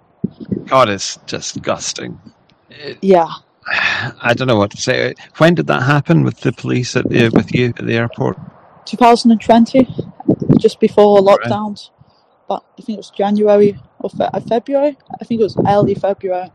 God, it's disgusting. It, Yeah. I don't know what to say. When did that happen with the police at the with you at the airport? twenty twenty, just before lockdowns. But I think it was January or fe- February. I think it was early February.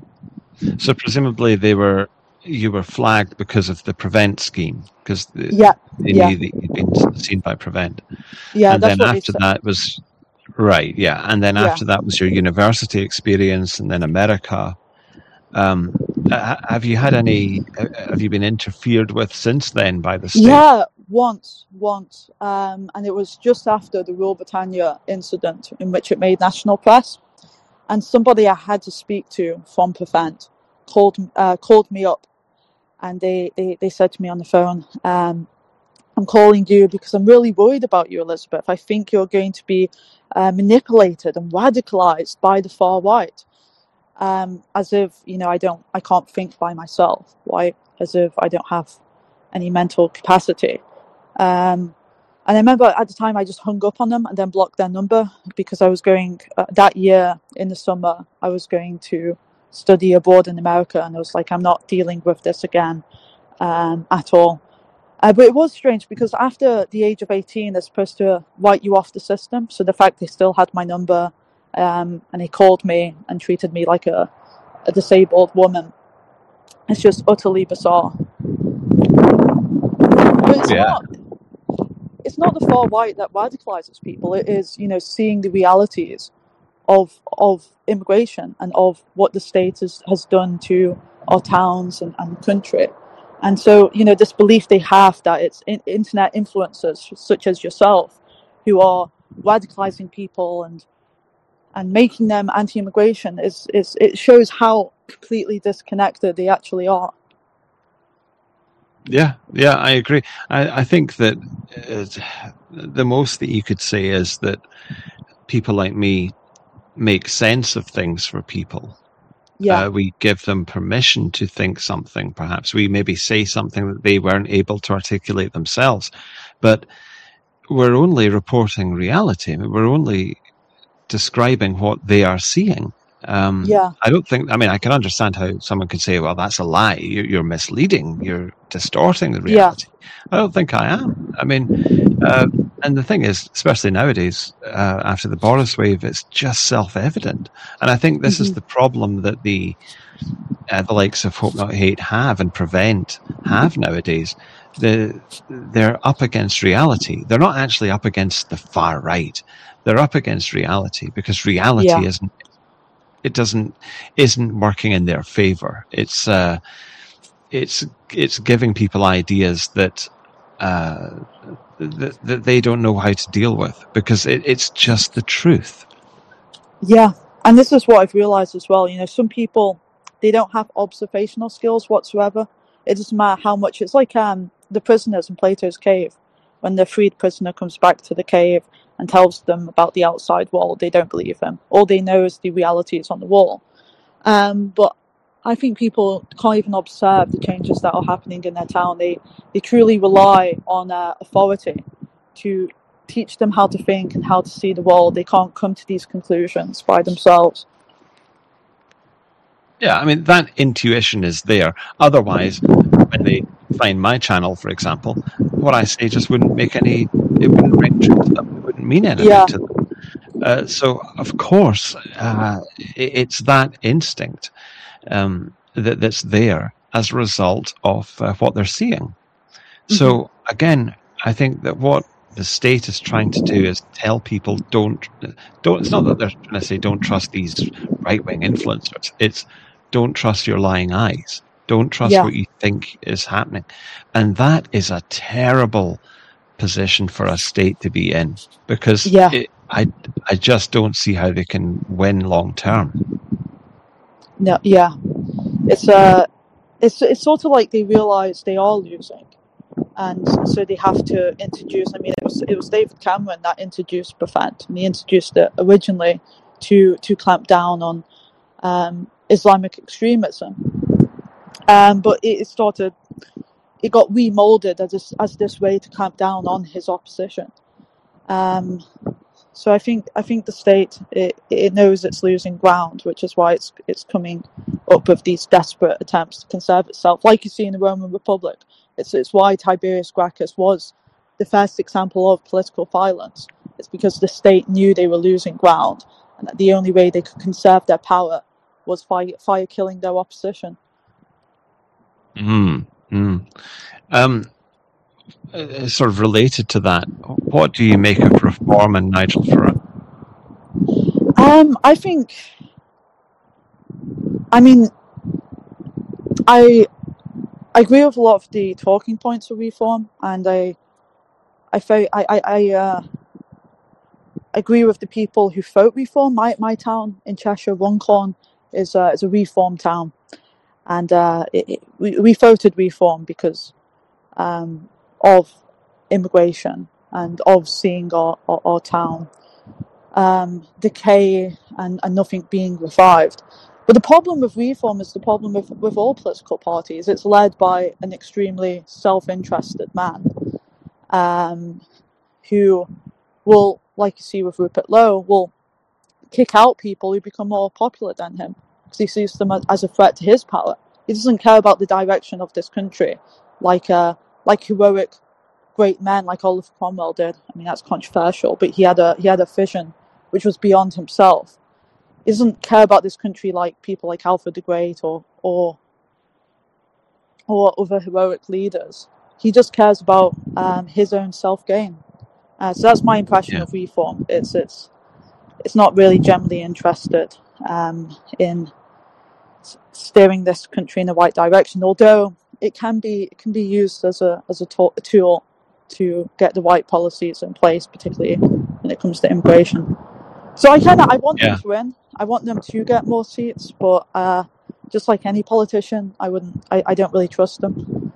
So presumably they were you were flagged because of the Prevent scheme, because the, Yeah, they yeah. knew that you'd been seen by Prevent. Yeah, and that's then what they after said. that was right, yeah, and then Yeah. after that was your university experience, and then America. Um, uh, have you had any? Uh, have you been interfered with since then by the state? Yeah, once, once, um, and it was just after the Rule Britannia incident in which it made national press, and somebody I had to speak to from Prevent called uh, called me up, and they, they, they said to me on the phone, um, I'm calling you because I'm really worried about you, Elizabeth. I think you're going to be uh, manipulated and radicalized by the far right. Um, as if, you know, I don't, I can't think by myself, right? As if I don't have any mental capacity. Um, and I remember at the time I just hung up on them and then blocked their number because I was going, uh, that year in the summer, I was going to study abroad in America, and I was like, I'm not dealing with this again um, at all. Uh, but it was strange because after the age of eighteen, they're supposed to write you off the system. So the fact they still had my number um, and they called me and treated me like a, a disabled woman, it's just utterly bizarre. But it's Yeah. not. It's not the far right that radicalizes people. It is, you know, seeing the realities of of immigration and of what the state has, has done to our towns and, and country. And so, you know, this belief they have that it's in, internet influencers such as yourself who are radicalizing people and and making them anti-immigration is, is it shows how completely disconnected they actually are. Yeah, yeah, I agree. I, I think that uh, the most that you could say is that people like me make sense of things for people. Yeah. Uh, we give them permission to think something, perhaps. We maybe say something that they weren't able to articulate themselves. But we're only reporting reality. I mean, we're only describing what they are seeing. Um, Yeah. I don't think, I mean, I can understand how someone could say, well, that's a lie. You're, you're misleading. You're distorting the reality. Yeah. I don't think I am. I mean, uh, and the thing is, especially nowadays, uh, after the Boris wave, it's just self-evident. And I think this mm-hmm. is the problem that the uh, the likes of Hope Not Hate have and Prevent have nowadays. The, they're up against reality. They're not actually up against the far right. They're up against reality because reality yeah. isn't it doesn't isn't working in their favor. It's uh, it's it's giving people ideas that uh, that, that they don't know how to deal with because it, it's just the truth. Yeah, and this is what I've realized as well. You know, some people, they don't have observational skills whatsoever. It doesn't matter how much. It's like um, the prisoners in Plato's cave. When the freed prisoner comes back to the cave and tells them about the outside wall, they don't believe him. All they know is the realities on the wall. Um, but I think people can't even observe the changes that are happening in their town. They they truly rely on uh, authority to teach them how to think and how to see the world. They can't come to these conclusions by themselves. Yeah, I mean, that intuition is there. Otherwise, when they find my channel, for example, what I say just wouldn't make any, it wouldn't ring true to them. It wouldn't mean anything yeah. to them. Uh, so, of course, uh, it, it's that instinct. Um, that, that's there as a result of uh, what they're seeing. Mm-hmm. So again, I think that what the state is trying to do is tell people don't, don't, it's not that they're trying to say don't trust these right-wing influencers. It's don't trust your lying eyes. Don't trust yeah. what you think is happening. And that is a terrible position for a state to be in, because yeah. it, I, I just don't see how they can win long term. No, yeah. It's, uh, it's, it's sort of like they realise they are losing. And so they have to introduce, I mean, it was it was David Cameron that introduced Prevent, and he introduced it originally to, to clamp down on um, Islamic extremism. Um, but it started, it got remolded as this, as this way to clamp down on his opposition. Um, so I think I think the state, it, it knows it's losing ground, which is why it's it's coming up with these desperate attempts to conserve itself, like you see in the Roman Republic. It's it's why Tiberius Gracchus was the first example of political violence. It's because the state knew they were losing ground, and that the only way they could conserve their power was fire, fire killing their opposition. Mm, mm. Um, uh, sort of related to that, what do you make of Reform and Nigel Farage? Um, I think, I mean, I. I agree with a lot of the talking points of Reform, and I, I, I, I, I uh, agree with the people who vote Reform. My my town in Cheshire, Runcorn, is uh, is a Reform town, and uh, it, it, we we voted Reform because um, of immigration and of seeing our our, our town um, decay and, and nothing being revived. But the problem with Reform is the problem with, with all political parties. It's led by an extremely self-interested man um, who will, like you see with Rupert Lowe, will kick out people who become more popular than him because he sees them as a threat to his power. He doesn't care about the direction of this country like uh, like heroic great men like Oliver Cromwell did. I mean, that's controversial, but he had a he had a vision which was beyond himself. He doesn't care about this country like people like Alfred the Great or or or other heroic leaders. He just cares about um, his own self-gain. Uh, so that's my impression yeah. of Reform. It's it's it's not really generally interested um, in steering this country in the right direction. Although it can be it can be used as a as a, to- a tool to get the right policies in place, particularly when it comes to immigration. So I kind of I want yeah. them to win. I want them to get more seats, but uh, just like any politician, I wouldn't. I, I don't really trust them.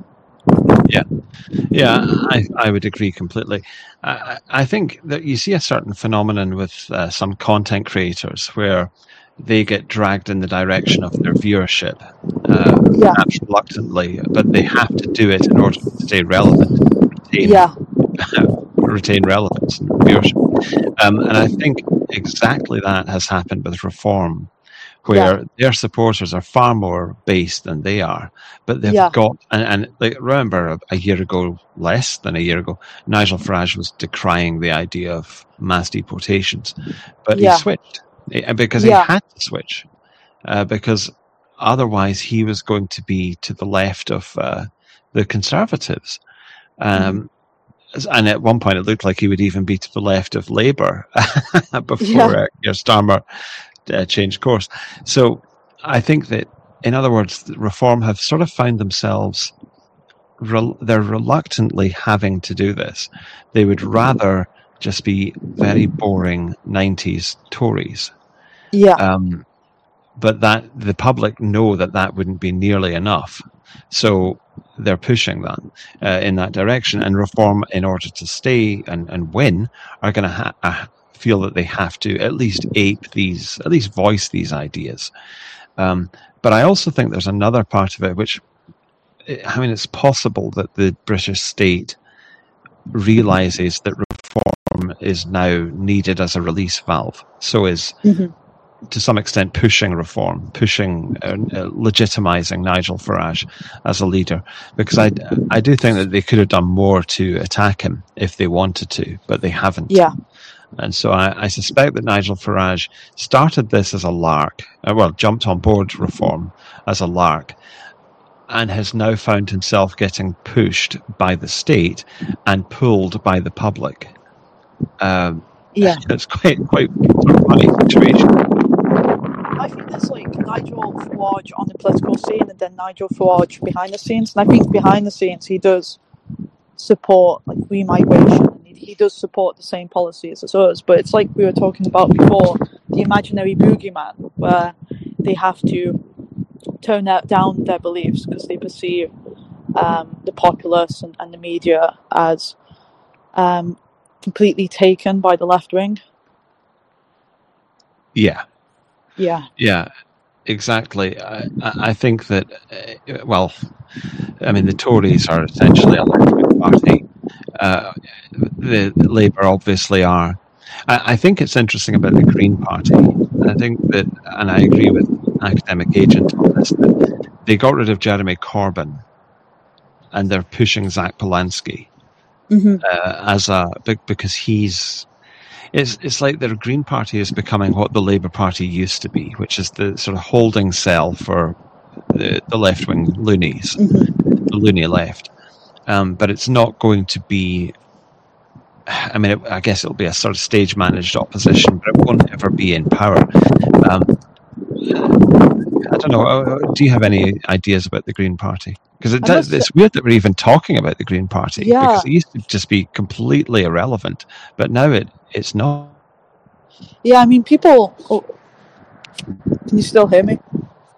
Yeah, yeah, I, I would agree completely. I, I think that you see a certain phenomenon with uh, some content creators where they get dragged in the direction of their viewership, uh, yeah. perhaps reluctantly, but they have to do it in order to stay relevant, retain, yeah. retain relevance and viewership. Um, and I think exactly that has happened with Reform, where yeah. their supporters are far more base than they are, but they've yeah. got, and, and like, remember a, a year ago, less than a year ago, Nigel Farage was decrying the idea of mass deportations, but yeah. he switched, because yeah. he had to switch, uh, because otherwise he was going to be to the left of uh, the Conservatives. Um, mm. And at one point it looked like he would even be to the left of Labour before yeah. uh, Keir Starmer Uh, change course. So I think that, in other words, Reform have sort of found themselves, re- they're reluctantly having to do this. They would rather just be very boring nineties Tories. Yeah. Um, but that the public know that that wouldn't be nearly enough. So they're pushing that uh, in that direction. And Reform, in order to stay and, and win, are going to ha- uh, feel that they have to at least ape these, at least voice these ideas. Um, but I also think there's another part of it, which, I mean, it's possible that the British state realizes that Reform is now needed as a release valve. So is, mm-hmm. to some extent, pushing Reform, pushing, uh, uh, legitimizing Nigel Farage as a leader. Because I, I do think that they could have done more to attack him if they wanted to, but they haven't. Yeah. And so I, I suspect that Nigel Farage started this as a lark, uh, well, jumped on board reform as a lark, and has now found himself getting pushed by the state and pulled by the public. Um, Yeah. It's quite quite sort of funny situation. I think there's like Nigel Farage on the political scene and then Nigel Farage behind the scenes. And I think behind the scenes he does support like remigration. And he, he does support the same policies as us. But it's like we were talking about before, the imaginary boogeyman, where they have to tone out, down their beliefs because they perceive um, the populace and, and the media as um, completely taken by the left wing. Yeah. Yeah. Yeah, exactly. I, I think that, uh, well, I mean, the Tories are essentially a left-wing party. Uh, the, the Labour obviously are. I, I think it's interesting about the Green Party. I think that, and I agree with Academic Agent on this, that they got rid of Jeremy Corbyn and they're pushing Zach Polanski Mm-hmm. uh, as a, because he's, It's it's like the Green Party is becoming what the Labour Party used to be, which is the sort of holding cell for the, the left-wing loonies, Mm-hmm. the loony left. Um, but it's not going to be, I mean, it, I guess it'll be a sort of stage-managed opposition, but it won't ever be in power. Um, I don't know, do you have any ideas about the Green Party? Because it does, it's weird that we're even talking about the Green Party, Yeah. because it used to just be completely irrelevant, but now it it's not. Yeah, I mean, people. Oh, can you still hear me?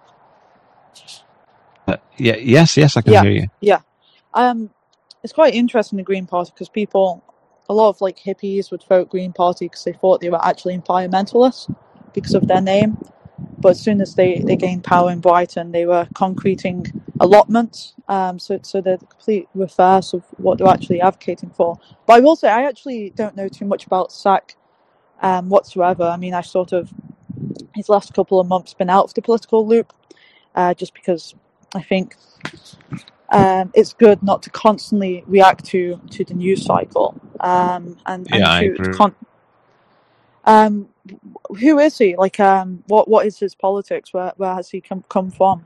Uh, yeah, yes, yes, I can yeah, hear you. Yeah, um, it's quite interesting the Green Party because people, a lot of like hippies would vote Green Party because they thought they were actually environmentalists because of their name. But as soon as they, they gained power in Brighton, they were concreting allotments. Um, so so they're the complete reverse of what they're actually advocating for. But I will say, I actually don't know too much about S A C um, whatsoever. I mean, I sort of, his last couple of months been out of the political loop, uh, just because I think um, it's good not to constantly react to, to the news cycle. Um, and, and Yeah, I to, agree. to con- um, who is he? Like, um, what what is his politics? Where where has he come come from?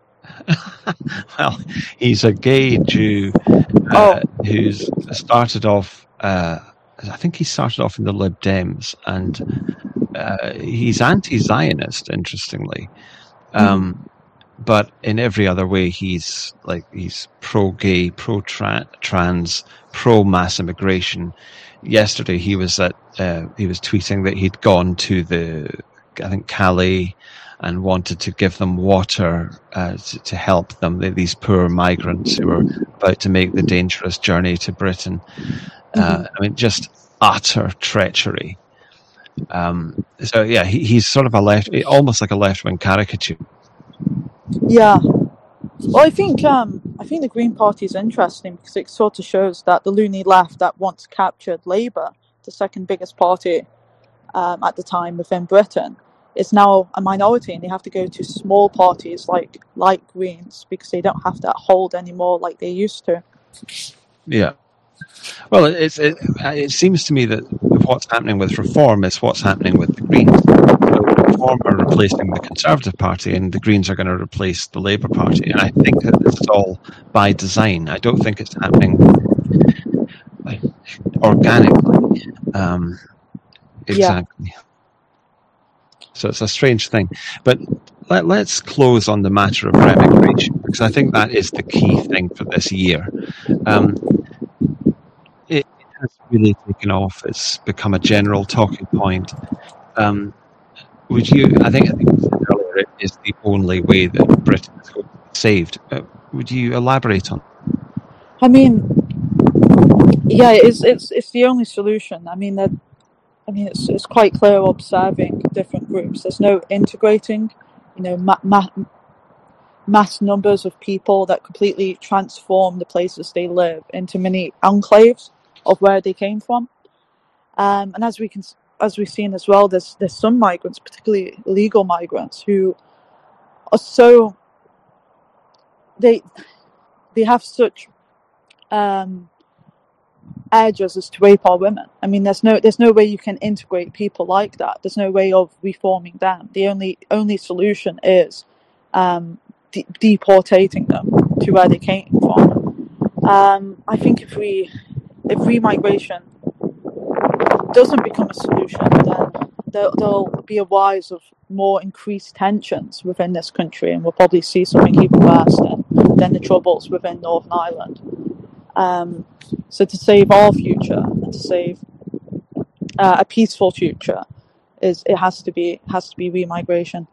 Well, he's a gay Jew uh, oh. who's started off. Uh, I think he started off in the Lib Dems, and uh, he's anti-Zionist, interestingly. Um, mm. But in every other way, he's like he's pro-gay, pro-trans, pro-mass immigration. Yesterday, he was at uh, he was tweeting that he'd gone to the I think Calais and wanted to give them water uh, to, to help them, these poor migrants who were about to make the dangerous journey to Britain. Mm-hmm. Uh, I mean, just utter treachery. Um, so yeah, he, he's sort of a left, almost like a left-wing caricature. Yeah. Well, I think um, I think the Green Party is interesting because it sort of shows that the loony left that once captured Labour, the second biggest party um, at the time within Britain, is now a minority, and they have to go to small parties like like Greens because they don't have that hold anymore like they used to. Yeah. Well, it's, it, it seems to me that what's happening with Reform is what's happening with the Greens. So Reform are replacing the Conservative Party, and the Greens are going to replace the Labour Party. And I think that this is all by design. I don't think it's happening like, organically. Um, exactly. Yeah. So it's a strange thing. But let, let's close on the matter of remigration, because I think that is the key thing for this year. Um, it has really taken off. It's become a general talking point. Um, would you, I think, I think earlier, it is the only way that Britain is going to be saved. Uh, would you elaborate on? I mean, yeah, it's it's it's the only solution. I mean, that. I mean, it's it's quite clear observing different groups. There's no integrating, you know, ma- ma- mass numbers of people that completely transform the places they live into mini enclaves of where they came from. Um, and as we can, as we've seen as well, there's there's some migrants, particularly illegal migrants, who are so they they have such um, urges us to rape our women. I mean, there's no there's no way you can integrate people like that. There's no way of reforming them. The only only solution is um, de- deportating them to where they came from. Um, I think if we if remigration doesn't become a solution, then there, there'll be a rise of more increased tensions within this country, and we'll probably see something even worse than, than the troubles within Northern Ireland. Um, so to save our future and to save uh, a peaceful future, is it has to be has to be remigration.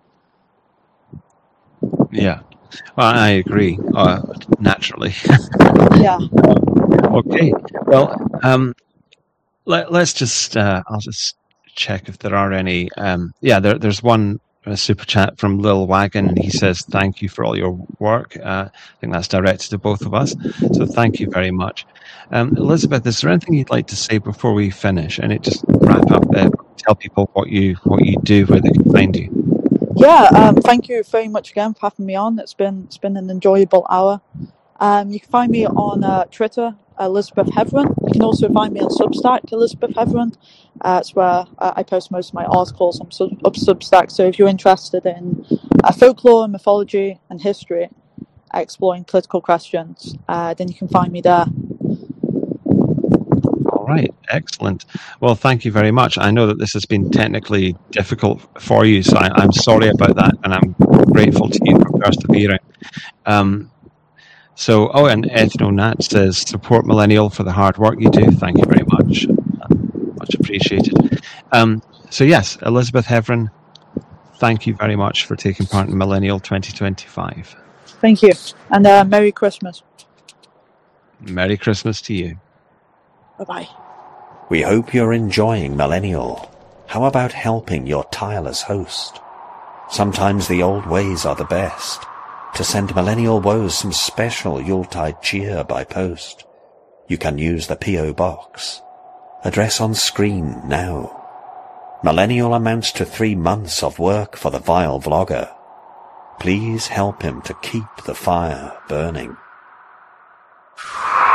Yeah, well, I agree. Uh, naturally. Yeah. Okay. Well, um, let, let's just. Uh, I'll just check if there are any. Um, yeah, there, there's one uh, super chat from Lil Wagon, and he says, "Thank you for all your work." Uh, I think that's directed to both of us. So thank you very much, um, Elizabeth. Is there anything you'd like to say before we finish? And it just wrap up. Uh, tell people what you what you do, where they can find you. Yeah, um, thank you very much again for having me on. It's been it's been an enjoyable hour. Um, you can find me on uh, Twitter, Elizabeth Heverin. You can also find me on Substack, Elizabeth Heverin. Uh, it's where uh, I post most of my articles on sub- up Substack. So if you're interested in uh, folklore, mythology, and history, uh, exploring political questions, uh, then you can find me there. All right, excellent. Well, thank you very much. I know that this has been technically difficult for you, so I, I'm sorry about that, and I'm grateful to you for persevering. Um, so, oh, and Ethno Nat says, support Millennial for the hard work you do. Thank you very much. Uh, much appreciated. Um, so, yes, Elizabeth Heverin, thank you very much for taking part in Millennial twenty twenty-five. Thank you, and uh, Merry Christmas. Merry Christmas to you. Bye-bye. We hope you're enjoying Millennial. How about helping your tireless host? Sometimes the old ways are the best. To send Millennial Woes some special Yuletide cheer by post, you can use the P O Box. Address on screen now. Millennial amounts to three months of work for the vile vlogger. Please help him to keep the fire burning.